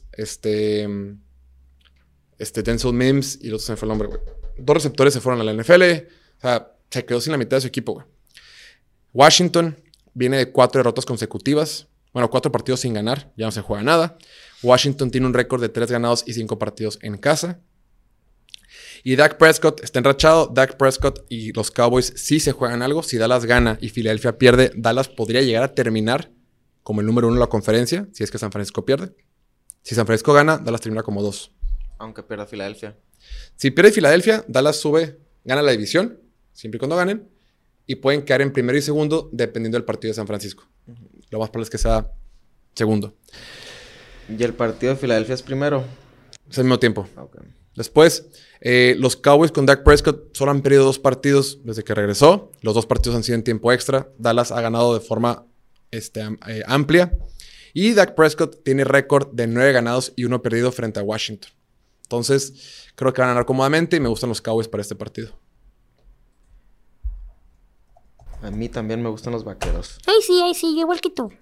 Denzel Mims y el otro se me fue el nombre, güey. 2 receptores se fueron a la NFL. O sea, se quedó sin la mitad de su equipo, güey. Washington viene de 4 derrotas consecutivas. Bueno, 4 partidos sin ganar. Ya no se juega nada. Washington tiene un récord de 3 ganados y 5 partidos en casa. Y Dak Prescott está enrachado. Dak Prescott y los Cowboys sí se juegan algo. Si Dallas gana y Filadelfia pierde, Dallas podría llegar a terminar como el número 1 de la conferencia, si es que San Francisco pierde. Si San Francisco gana, Dallas termina como 2. Aunque pierda Filadelfia. Si pierde Filadelfia, Dallas gana la división, siempre y cuando ganen, y pueden quedar en primero y segundo dependiendo del partido de San Francisco. Lo más probable es que sea segundo. ¿Y el partido de Filadelfia es primero? Es al mismo tiempo. Okay. Después, los Cowboys con Dak Prescott solo han perdido 2 partidos desde que regresó. Los 2 partidos han sido en tiempo extra. Dallas ha ganado de forma amplia. Y Dak Prescott tiene récord de 9 ganados y 1 perdido frente a Washington. Entonces, creo que van a ganar cómodamente y me gustan los Cowboys para este partido. A mí también me gustan los Vaqueros. Ay, sí, igual que tú.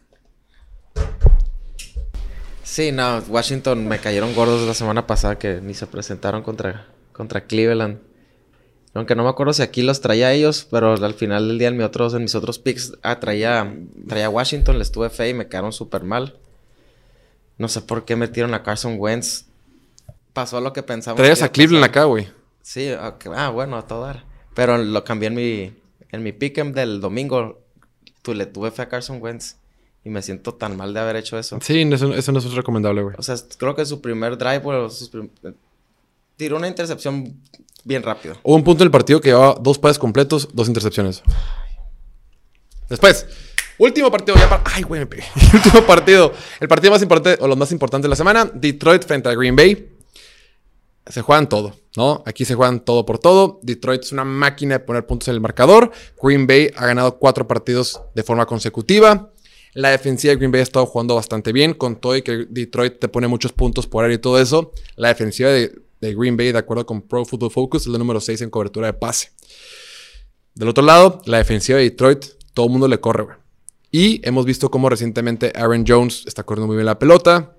Sí, no, Washington me cayeron gordos la semana pasada que ni se presentaron contra Cleveland. Aunque no me acuerdo si aquí los traía a ellos, pero al final del día en mis otros picks traía a Washington, les tuve fe y me quedaron súper mal. No sé por qué metieron a Carson Wentz. Pasó lo que pensamos. Traías a Cleveland acá, güey. Sí, okay. Bueno, a todo dar. Pero lo cambié en mi pick'em del domingo. Le tuve fe a Carson Wentz. Y me siento tan mal de haber hecho eso. Sí, eso no es recomendable, güey. O sea, creo que su primer drive, tiró una intercepción bien rápido. Hubo un punto en el partido que llevaba 2 pases completos, 2 intercepciones. Después, último partido. Ay, güey, me pegué. Último partido. El partido más importante, o los más importantes de la semana. Detroit frente a Green Bay. Se juegan todo, ¿no? Aquí se juegan todo por todo. Detroit es una máquina de poner puntos en el marcador. Green Bay ha ganado 4 partidos de forma consecutiva. La defensiva de Green Bay ha estado jugando bastante bien. Con todo y que Detroit te pone muchos puntos por aire y todo eso. La defensiva de Green Bay, de acuerdo con Pro Football Focus, es la número 6 en cobertura de pase. Del otro lado, la defensiva de Detroit, todo el mundo le corre, güey. Y hemos visto cómo recientemente Aaron Jones está corriendo muy bien la pelota.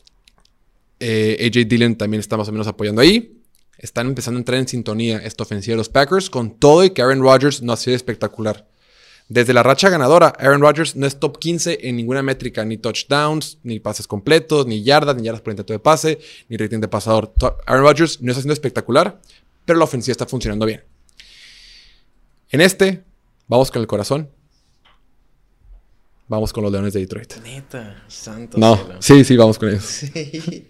AJ Dillon también está más o menos apoyando ahí. Están empezando a entrar en sintonía esta ofensiva de los Packers. Con todo y que Aaron Rodgers no ha sido espectacular. Desde la racha ganadora, Aaron Rodgers no es top 15 en ninguna métrica. Ni touchdowns, ni pases completos, ni yardas por intento de pase, ni rating de pasador. Aaron Rodgers no está siendo espectacular, pero la ofensiva está funcionando bien. Vamos con el corazón. Vamos con los Leones de Detroit. Neta, santo. No, cielo. sí, vamos con ellos. Sí.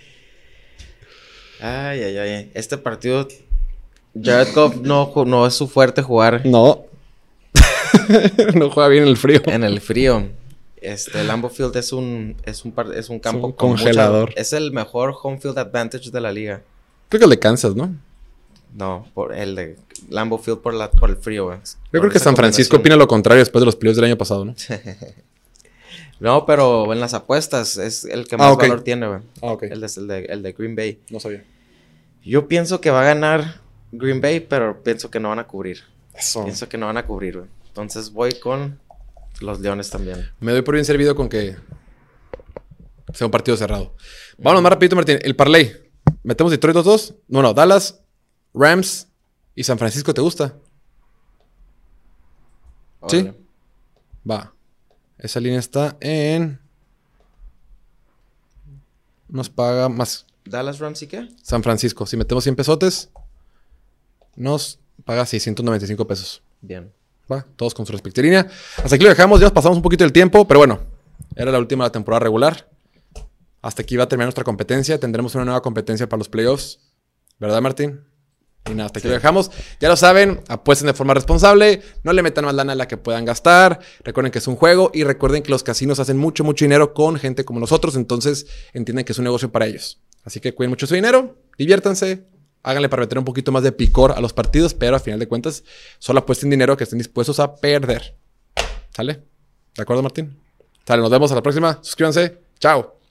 Ay. Este partido, Jared Goff no es su fuerte jugar. No. No juega bien en el frío. En el frío. Lambeau Field es un campo congelador. Es el mejor home field advantage de la liga. Creo que el de Kansas, ¿no? No, por el de Lambeau Field por el frío, güey. Yo creo que San Francisco opina lo contrario después de los playoffs del año pasado, ¿no? No, pero en las apuestas es el que más valor tiene, güey. Okay. El de Green Bay. No sabía. Yo pienso que va a ganar Green Bay, pero pienso que no van a cubrir. Eso. Pienso que no van a cubrir, güey. Entonces voy con los Leones también. Me doy por bien servido con que sea un partido cerrado. Vámonos más rapidito, Martín. El parlay. ¿Metemos Detroit los dos? No, Dallas, Rams y San Francisco, ¿te gusta? Órale. ¿Sí? Va. Esa línea está en nos paga más. ¿Dallas Rams y qué? San Francisco. Si metemos 100 pesotes, nos paga 695 pesos. Bien. Va, todos con su respectiva línea. Hasta aquí lo dejamos. Ya nos pasamos un poquito del tiempo, pero bueno, era la última de la temporada regular. Hasta aquí va a terminar nuestra competencia. Tendremos una nueva competencia para los playoffs. ¿Verdad, Martín? Y nada, hasta aquí lo dejamos. Ya lo saben, apuesten de forma responsable. No le metan más lana a la que puedan gastar. Recuerden que es un juego. Y recuerden que los casinos hacen mucho, mucho dinero con gente como nosotros. Entonces, entienden que es un negocio para ellos. Así que cuiden mucho su dinero. Diviértanse. Háganle para meter un poquito más de picor a los partidos. Pero a final de cuentas, solo apuesten dinero que estén dispuestos a perder. ¿Sale? ¿De acuerdo, Martín? Sale, nos vemos a la próxima. Suscríbanse. Chao.